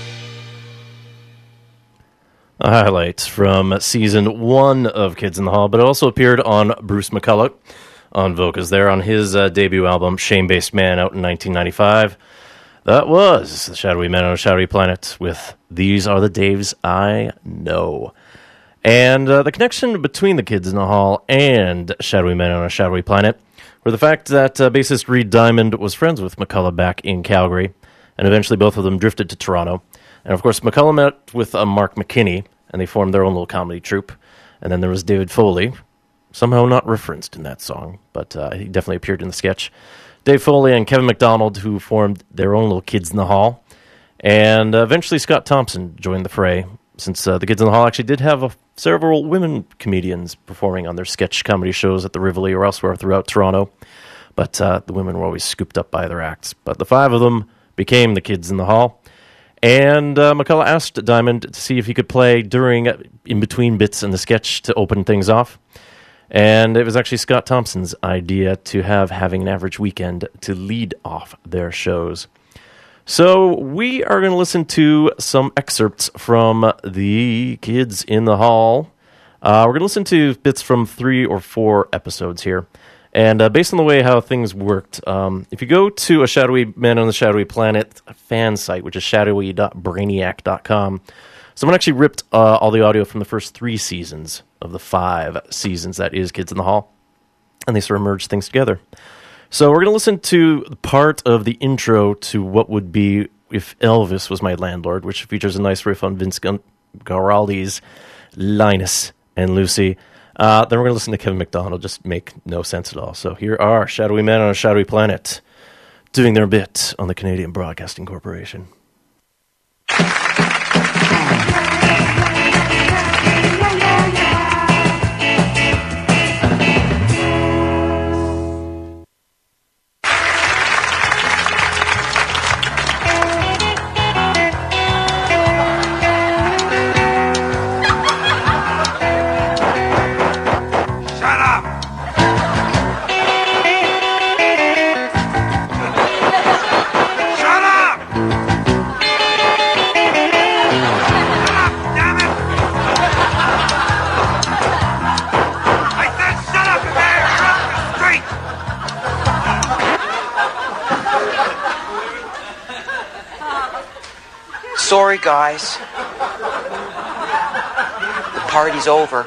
Highlights from season one of Kids in the Hall, but it also appeared on Bruce McCulloch on vocals there on his uh, debut album, Shame-Based Man, out in nineteen ninety-five. That was The Shadowy Man on a Shadowy Planet with These Are the Daves I Know. And uh, the connection between the Kids in the Hall and Shadowy Man on a Shadowy Planet were the fact that uh, bassist Reed Diamond was friends with McCulloch back in Calgary, and eventually both of them drifted to Toronto. And, of course, McCulloch met with uh, Mark McKinney, and they formed their own little comedy troupe. And then there was David Foley, somehow not referenced in that song, but uh, he definitely appeared in the sketch. Dave Foley and Kevin McDonald, who formed their own little Kids in the Hall. And uh, eventually Scott Thompson joined the fray, since uh, the Kids in the Hall actually did have uh, several women comedians performing on their sketch comedy shows at the Rivoli or elsewhere throughout Toronto. But uh, the women were always scooped up by their acts. But the five of them became the Kids in the Hall. And uh, McCulloch asked Diamond to see if he could play during, in between bits in the sketch to open things off. And it was actually Scott Thompson's idea to have Having an Average Weekend to lead off their shows. So we are going to listen to some excerpts from the Kids in the Hall. Uh, we're going to listen to bits from three or four episodes here. And uh, based on the way how things worked, um, if you go to a Shadowy Man on the Shadowy Planet fan site, which is shadowy dot brainiac dot com, someone actually ripped uh, all the audio from the first three seasons of the five seasons that is Kids in the Hall, and they sort of merged things together. So we're going to listen to part of the intro to what would be If Elvis Was My Landlord, which features a nice riff on Vince Guaraldi's Linus and Lucy. Uh, then we're going to listen to Kevin McDonald, just make no sense at all. So here are Shadowy Men on a Shadowy Planet doing their bit on the Canadian Broadcasting Corporation. Sorry, guys. The party's over.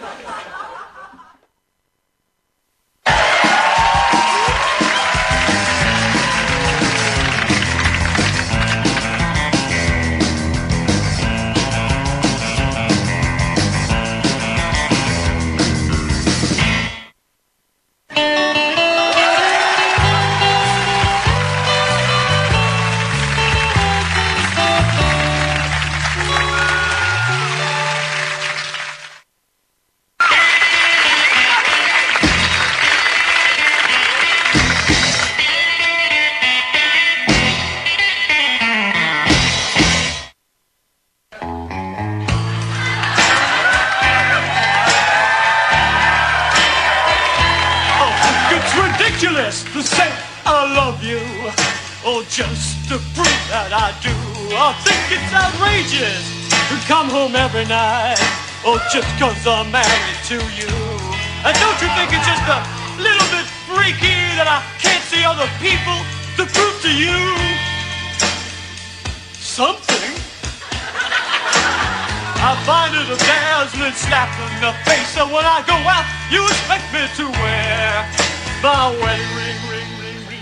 To say I love you, or just to prove that I do. I think it's outrageous to come home every night, or just cause I'm married to you. And don't you think it's just a little bit freaky that I can't see other people to prove to you something? I find it a dazzling slap in the face. So when I go out, you expect me to wear my wedding ring, ring, ring, ring.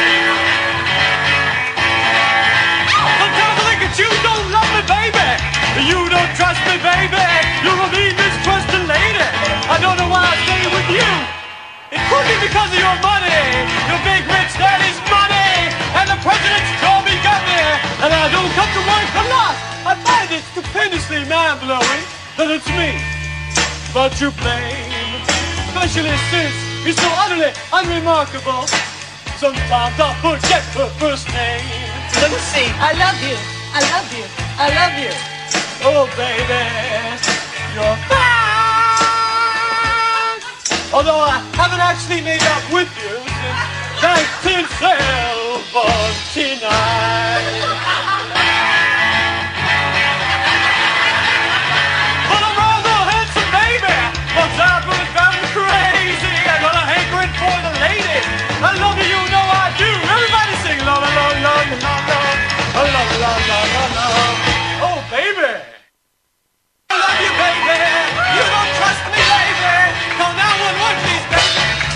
Sometimes I think that you don't love me, baby. You don't trust me, baby. You're a mean, mistrusting lady. I don't know why I stay with you. It could be because of your money, your big rich daddy's money, and the president's told me got me, and I don't come to work a lot. I find it stupendously mind-blowing that it's me, but you blame, especially since you're so utterly unremarkable. Sometimes I forget her first name. Let me see. I love you. I love you. I love you. Oh, baby, you're fine. Although I haven't actually made up with you since nineteen seventy-nine. But I'm rather handsome, baby. Once I was driving me crazy, I got a hankering for the lady. I love you, you know I do. Everybody sing la la la la la la la la la la la la. Oh, baby. I love you, baby. You don't trust me, baby. Call nine one one, please, baby.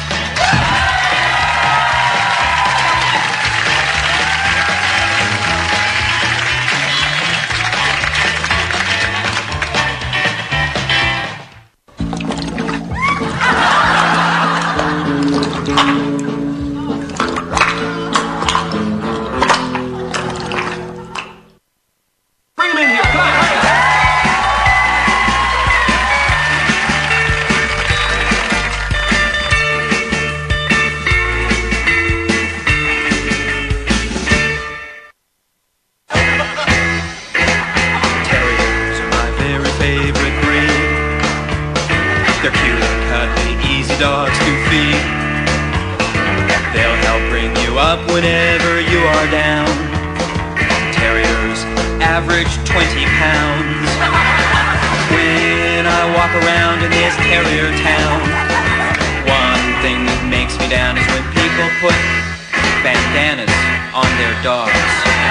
Bring him in here. Come on, hurry. Terriers are my very favorite breed. They're cute and cuddly, easy dogs to feed. They'll help bring you up whenever you are down. Terriers average twenty pounds. When I walk around in this terrier town, one thing that makes me down is when people put bandanas on their dogs.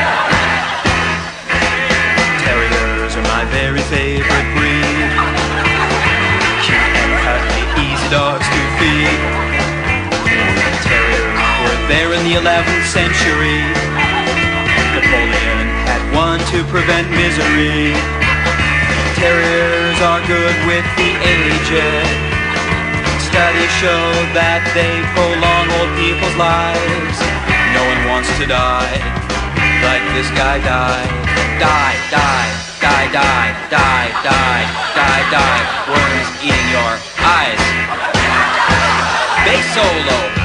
Terriers are my very favorite breed. Cute and cuddly, easy dogs to feed. Terriers were there in the eleventh century. Napoleon had one to prevent misery. Terriers are good with the aged. Studies show that they prolong old people's lives. No one wants to die like this guy died. Die, die, die, die, die, die, die, die. Worms eating your eyes. Bass solo.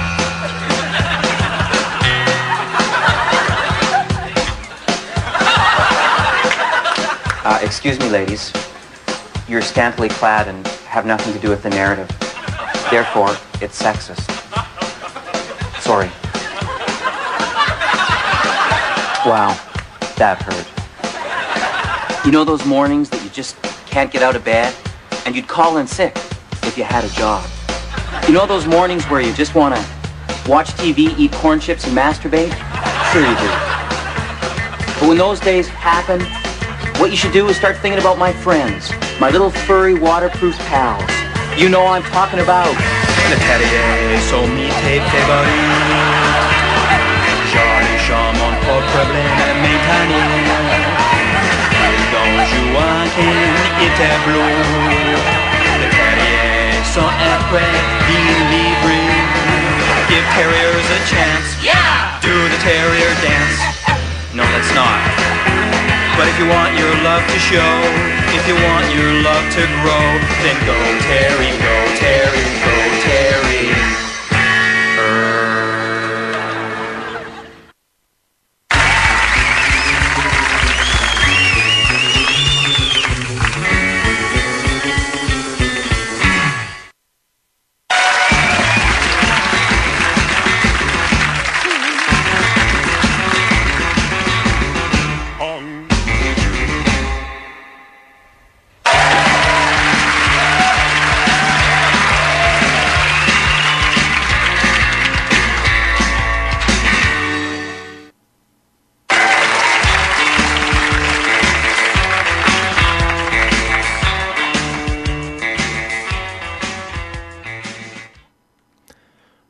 Uh, excuse me, ladies. You're scantily clad and have nothing to do with the narrative. Therefore, it's sexist. Sorry. Wow, that hurt. You know those mornings that you just can't get out of bed and you'd call in sick if you had a job? You know those mornings where you just want to watch T V, eat corn chips, and masturbate? Sure you do. But when those days happen, what you should do is start thinking about my friends, my little furry waterproof pals. You know I'm talking about. Le terrier sont mis tes favoris. Charlie Shaw, mon pas problème maintenant. Don Joachim était bleu. Le terrier sont après delivery. Give terriers a chance. Yeah! Do the terrier dance. No, let's not. But if you want your love to show, if you want your love to grow, then go Terry, go Terry, go Terry.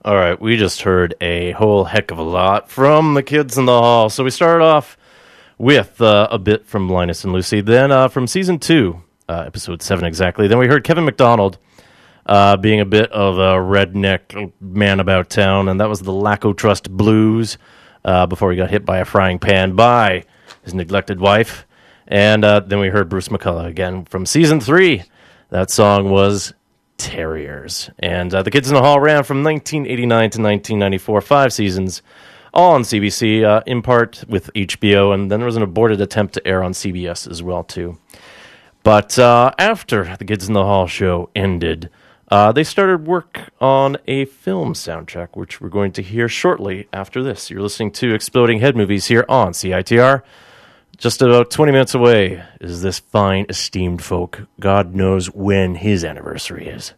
All right, we just heard a whole heck of a lot from the Kids in the Hall. So we started off with uh, a bit from Linus and Lucy, then uh, from season two, uh, episode seven exactly. Then we heard Kevin MacDonald uh, being a bit of a redneck man about town, and that was the Laco Trust Blues uh, before he got hit by a frying pan by his neglected wife. And uh, then we heard Bruce McCullough again from season three. That song was Terriers. And uh, the Kids in the Hall ran from nineteen eighty-nine to nineteen ninety-four, five seasons, all on C B C, uh, in part with H B O, and then there was an aborted attempt to air on C B S as well, too. But uh, after the Kids in the Hall show ended, uh, they started work on a film soundtrack, which we're going to hear shortly after this. You're listening to Exploding Head Movies here on C I T R. Just about twenty minutes away is this fine, esteemed folk. God knows when his anniversary is.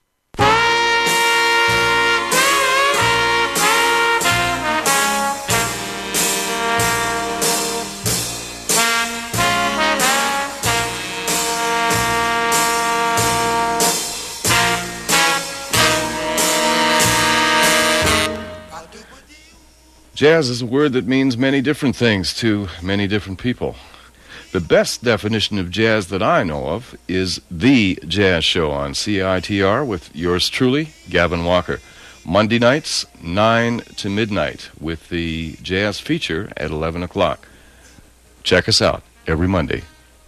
Jazz is a word that means many different things to many different people. The best definition of jazz that I know of is The Jazz Show on C I T R with yours truly, Gavin Walker. Monday nights, nine to midnight, with the jazz feature at eleven o'clock. Check us out every Monday.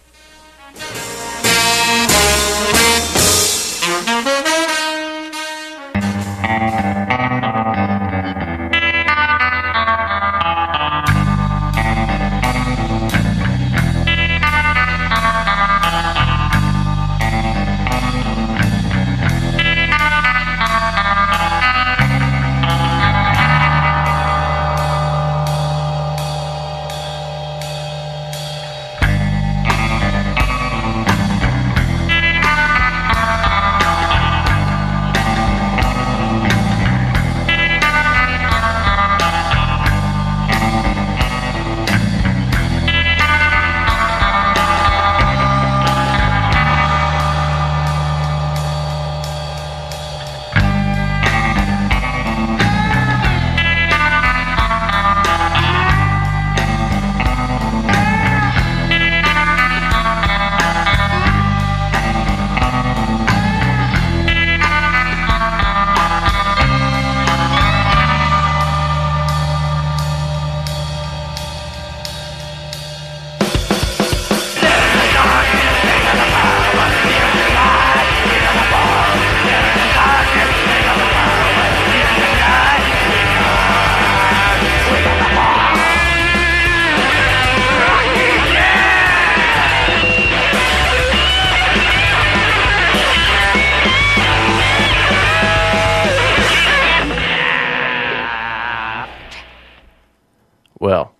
Well,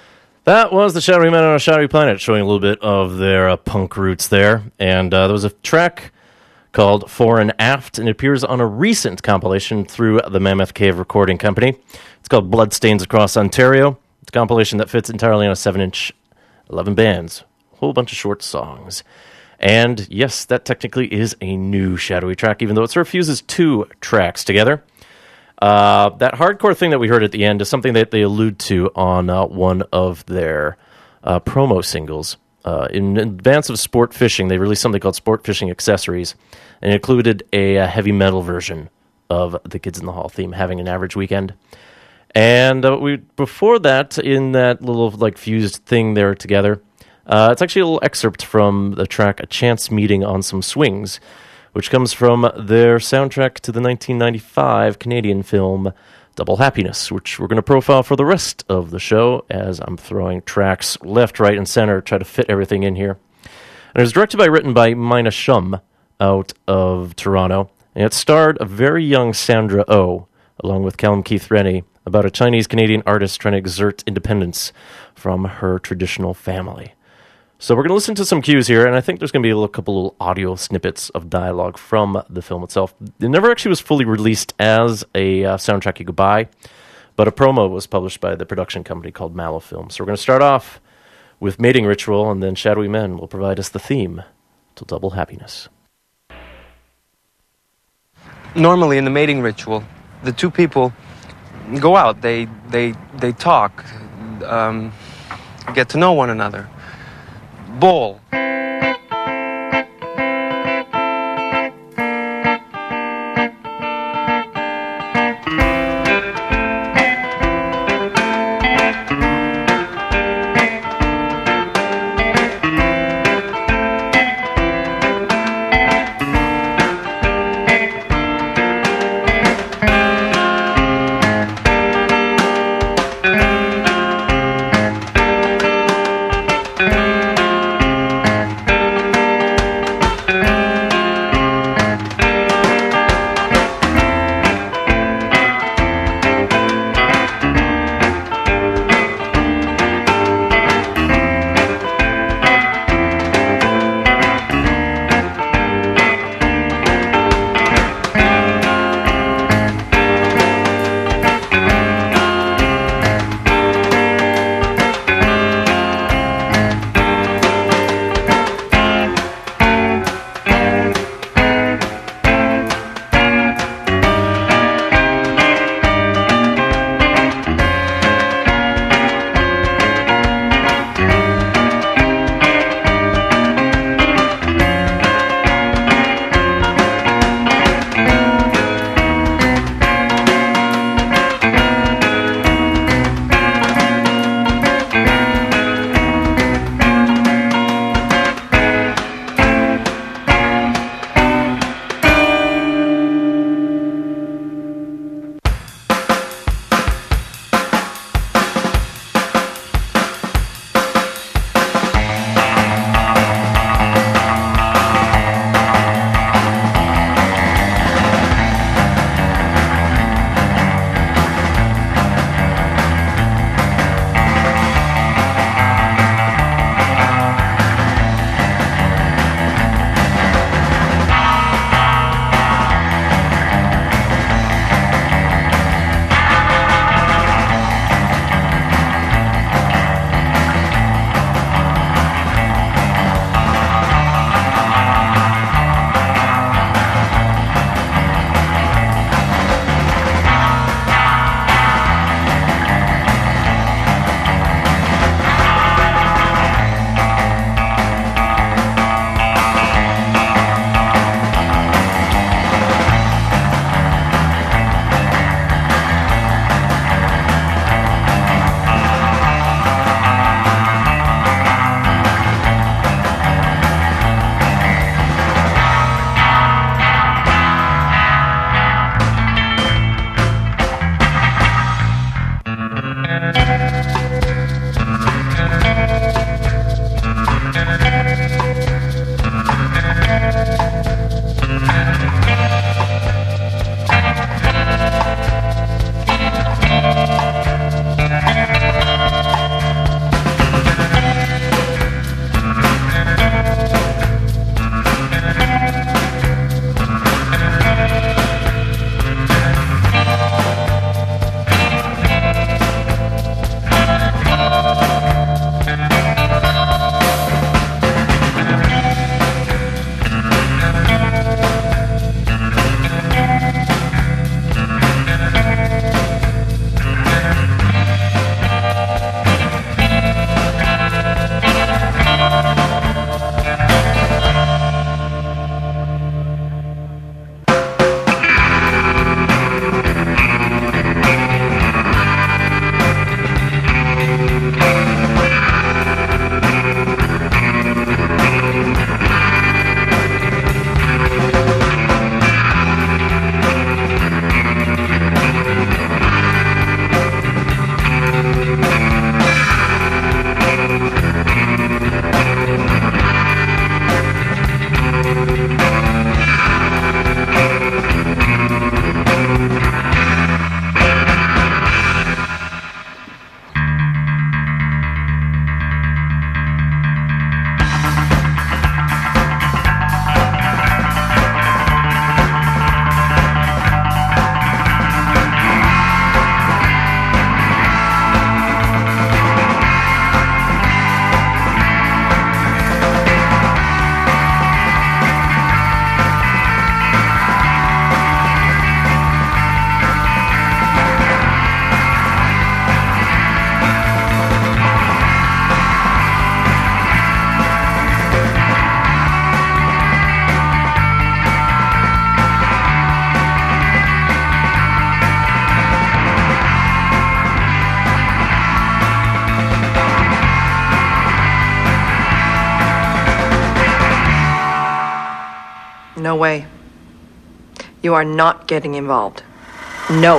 that was the Shadowy Men on a Shadowy Planet, showing a little bit of their uh, punk roots there. And uh, there was a track called Fore and Aft, and it appears on a recent compilation through the Mammoth Cave Recording Company. It's called Bloodstains Across Ontario. It's a compilation that fits entirely on a seven inch, eleven bands, a whole bunch of short songs. And yes, that technically is a new Shadowy track, even though it sort of fuses two tracks together. Uh, that hardcore thing that we heard at the end is something that they allude to on uh, one of their uh, promo singles. Uh, in advance of Sport Fishing, they released something called Sport Fishing Accessories, and it included a, a heavy metal version of the Kids in the Hall theme, Having an Average Weekend. And uh, we before that, in that little like fused thing there together, uh, it's actually a little excerpt from the track A Chance Meeting on Some Swings, which comes from their soundtrack to the nineteen ninety-five Canadian film Double Happiness, which we're going to profile for the rest of the show as I'm throwing tracks left, right, and center, try to fit everything in here. And it was directed by, written by Mina Shum out of Toronto, and it starred a very young Sandra Oh, along with Callum Keith Rennie, about a Chinese-Canadian artist trying to exert independence from her traditional family. So we're going to listen to some cues here, and I think there's going to be a little, couple little audio snippets of dialogue from the film itself. It never actually was fully released as a uh, soundtrack you could buy, but a promo was published by the production company called Mallow Film. So we're going to start off with Mating Ritual, and then Shadowy Men will provide us the theme to Double Happiness. Normally in the mating ritual, the two people go out. They they they talk, um, get to know one another. Ball. No way. You are not getting involved. No.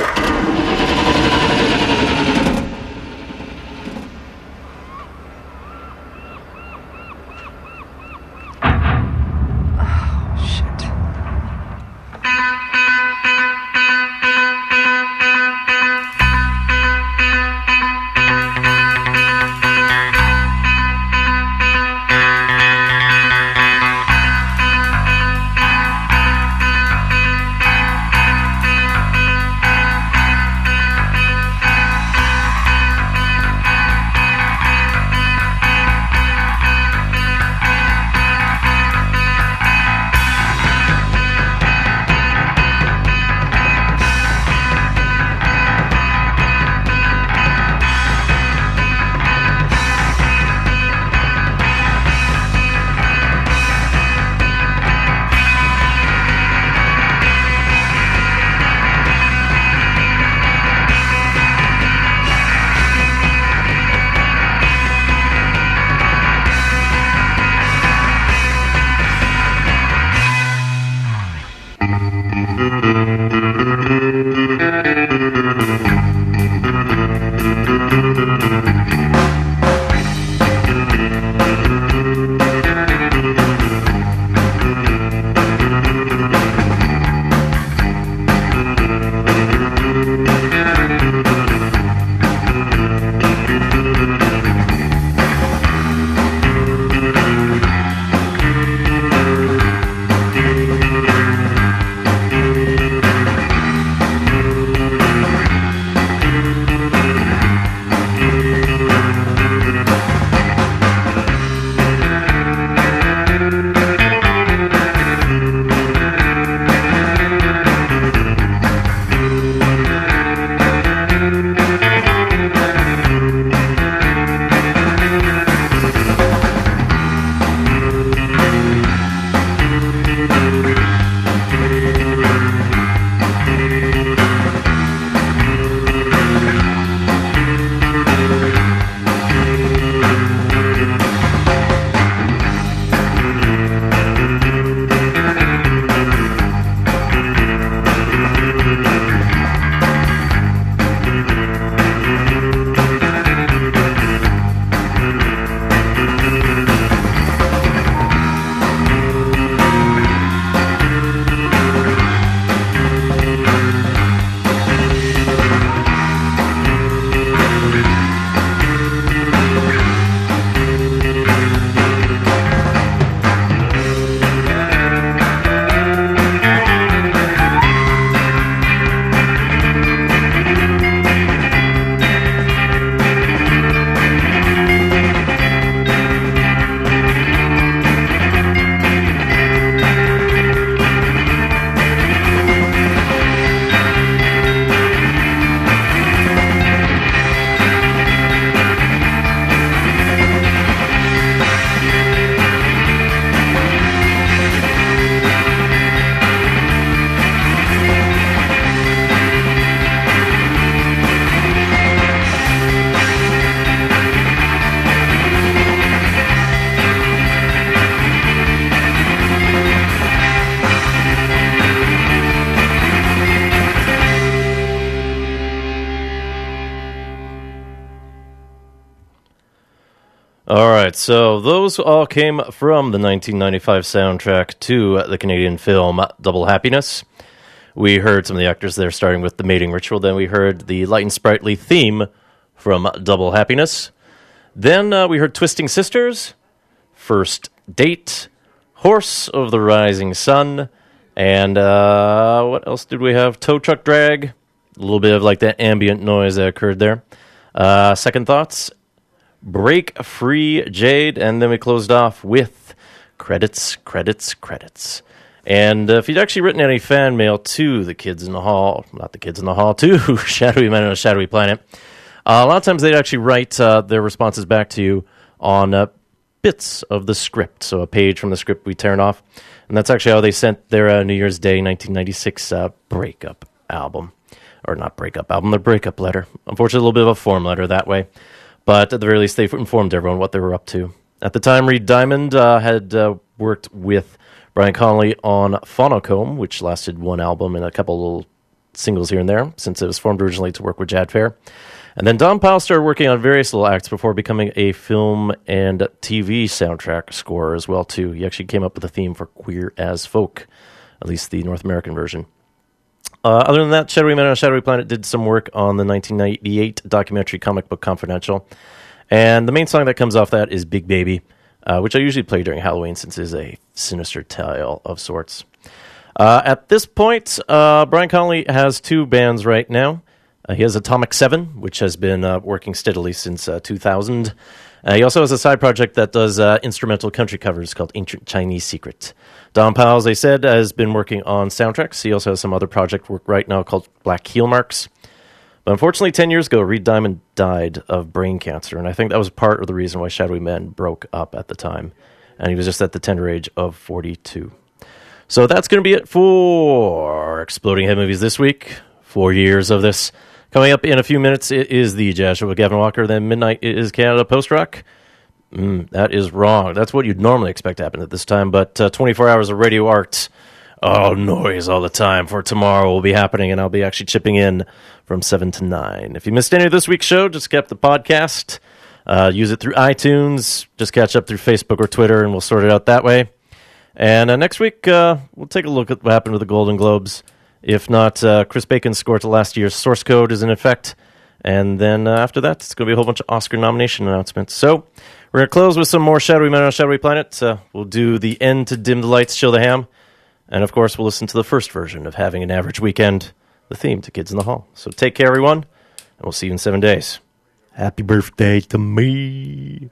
All right, so those all came from the nineteen ninety-five soundtrack to the Canadian film Double Happiness. We heard some of the actors there, starting with The Mating Ritual. Then we heard the light and sprightly theme from Double Happiness. Then uh, we heard Twisting Sisters, First Date, Horse of the Rising Sun, and uh, what else did we have? Tow Truck Drag, a little bit of like that ambient noise that occurred there. Uh, Second Thoughts, Break Free Jade, and then we closed off with Credits, Credits, Credits. And uh, if you'd actually written any fan mail to the Kids in the Hall, not the Kids in the Hall, to Shadowy Men on a Shadowy Planet, uh, a lot of times they'd actually write uh, their responses back to you on uh, bits of the script, so a page from the script we turn off. And that's actually how they sent their uh, New Year's Day nineteen ninety-six uh, breakup album. Or not breakup album, their breakup letter. Unfortunately, a little bit of a form letter that way. But at the very least, they informed everyone what they were up to. At the time, Reed Diamond uh, had uh, worked with Brian Connolly on Phonocomb, which lasted one album and a couple little singles here and there, since it was formed originally to work with Jad Fair. And then Don Powell started working on various little acts before becoming a film and T V soundtrack scorer as well, too. He actually came up with a theme for Queer as Folk, at least the North American version. Uh, other than that, Shadowy Man on a Shadowy Planet did some work on the nineteen ninety-eight documentary Comic Book Confidential. And the main song that comes off that is Big Baby, uh, which I usually play during Halloween since it is a sinister tale of sorts. Uh, at this point, uh, Brian Connolly has two bands right now. Uh, he has Atomic Seven, which has been uh, working steadily since uh, two thousand. Uh, he also has a side project that does uh, instrumental country covers called Ancient Chinese Secret. Don Powell, as I said, has been working on soundtracks. He also has some other project work right now called Black Heel Marks. But unfortunately, ten years ago, Reed Diamond died of brain cancer, and I think that was part of the reason why Shadowy Men broke up at the time. And he was just at the tender age of forty-two. So that's going to be it for Exploding Head Movies this week. Four years of this. Coming up in a few minutes, it is the Jazz Show with Gavin Walker. Then midnight, it is Canada Post Rock. Mm, that is wrong. That's what you'd normally expect to happen at this time. But uh, twenty-four hours of radio art, oh, noise all the time for tomorrow will be happening. And I'll be actually chipping in from seven to nine. If you missed any of this week's show, just get the podcast. Uh, use it through iTunes. Just catch up through Facebook or Twitter, and we'll sort it out that way. And uh, next week, uh, we'll take a look at what happened with the Golden Globes. If not, uh, Chris Bacon's score to last year's Source Code is in effect. And then uh, after that, it's going to be a whole bunch of Oscar nomination announcements. So we're going to close with some more Shadowy Men on a Shadowy Planet. Uh, we'll do the end to dim the lights, chill the ham. And, of course, we'll listen to the first version of Having an Average Weekend, the theme to Kids in the Hall. So take care, everyone, and we'll see you in seven days. Happy birthday to me.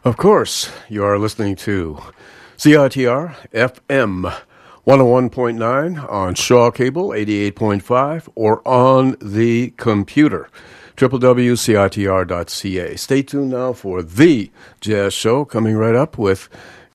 Of course, you are listening to C I T R F M one oh one point nine on Shaw Cable, eighty-eight point five, or on the computer, w w w dot c i t r dot c a. Stay tuned now for The Jazz Show, coming right up with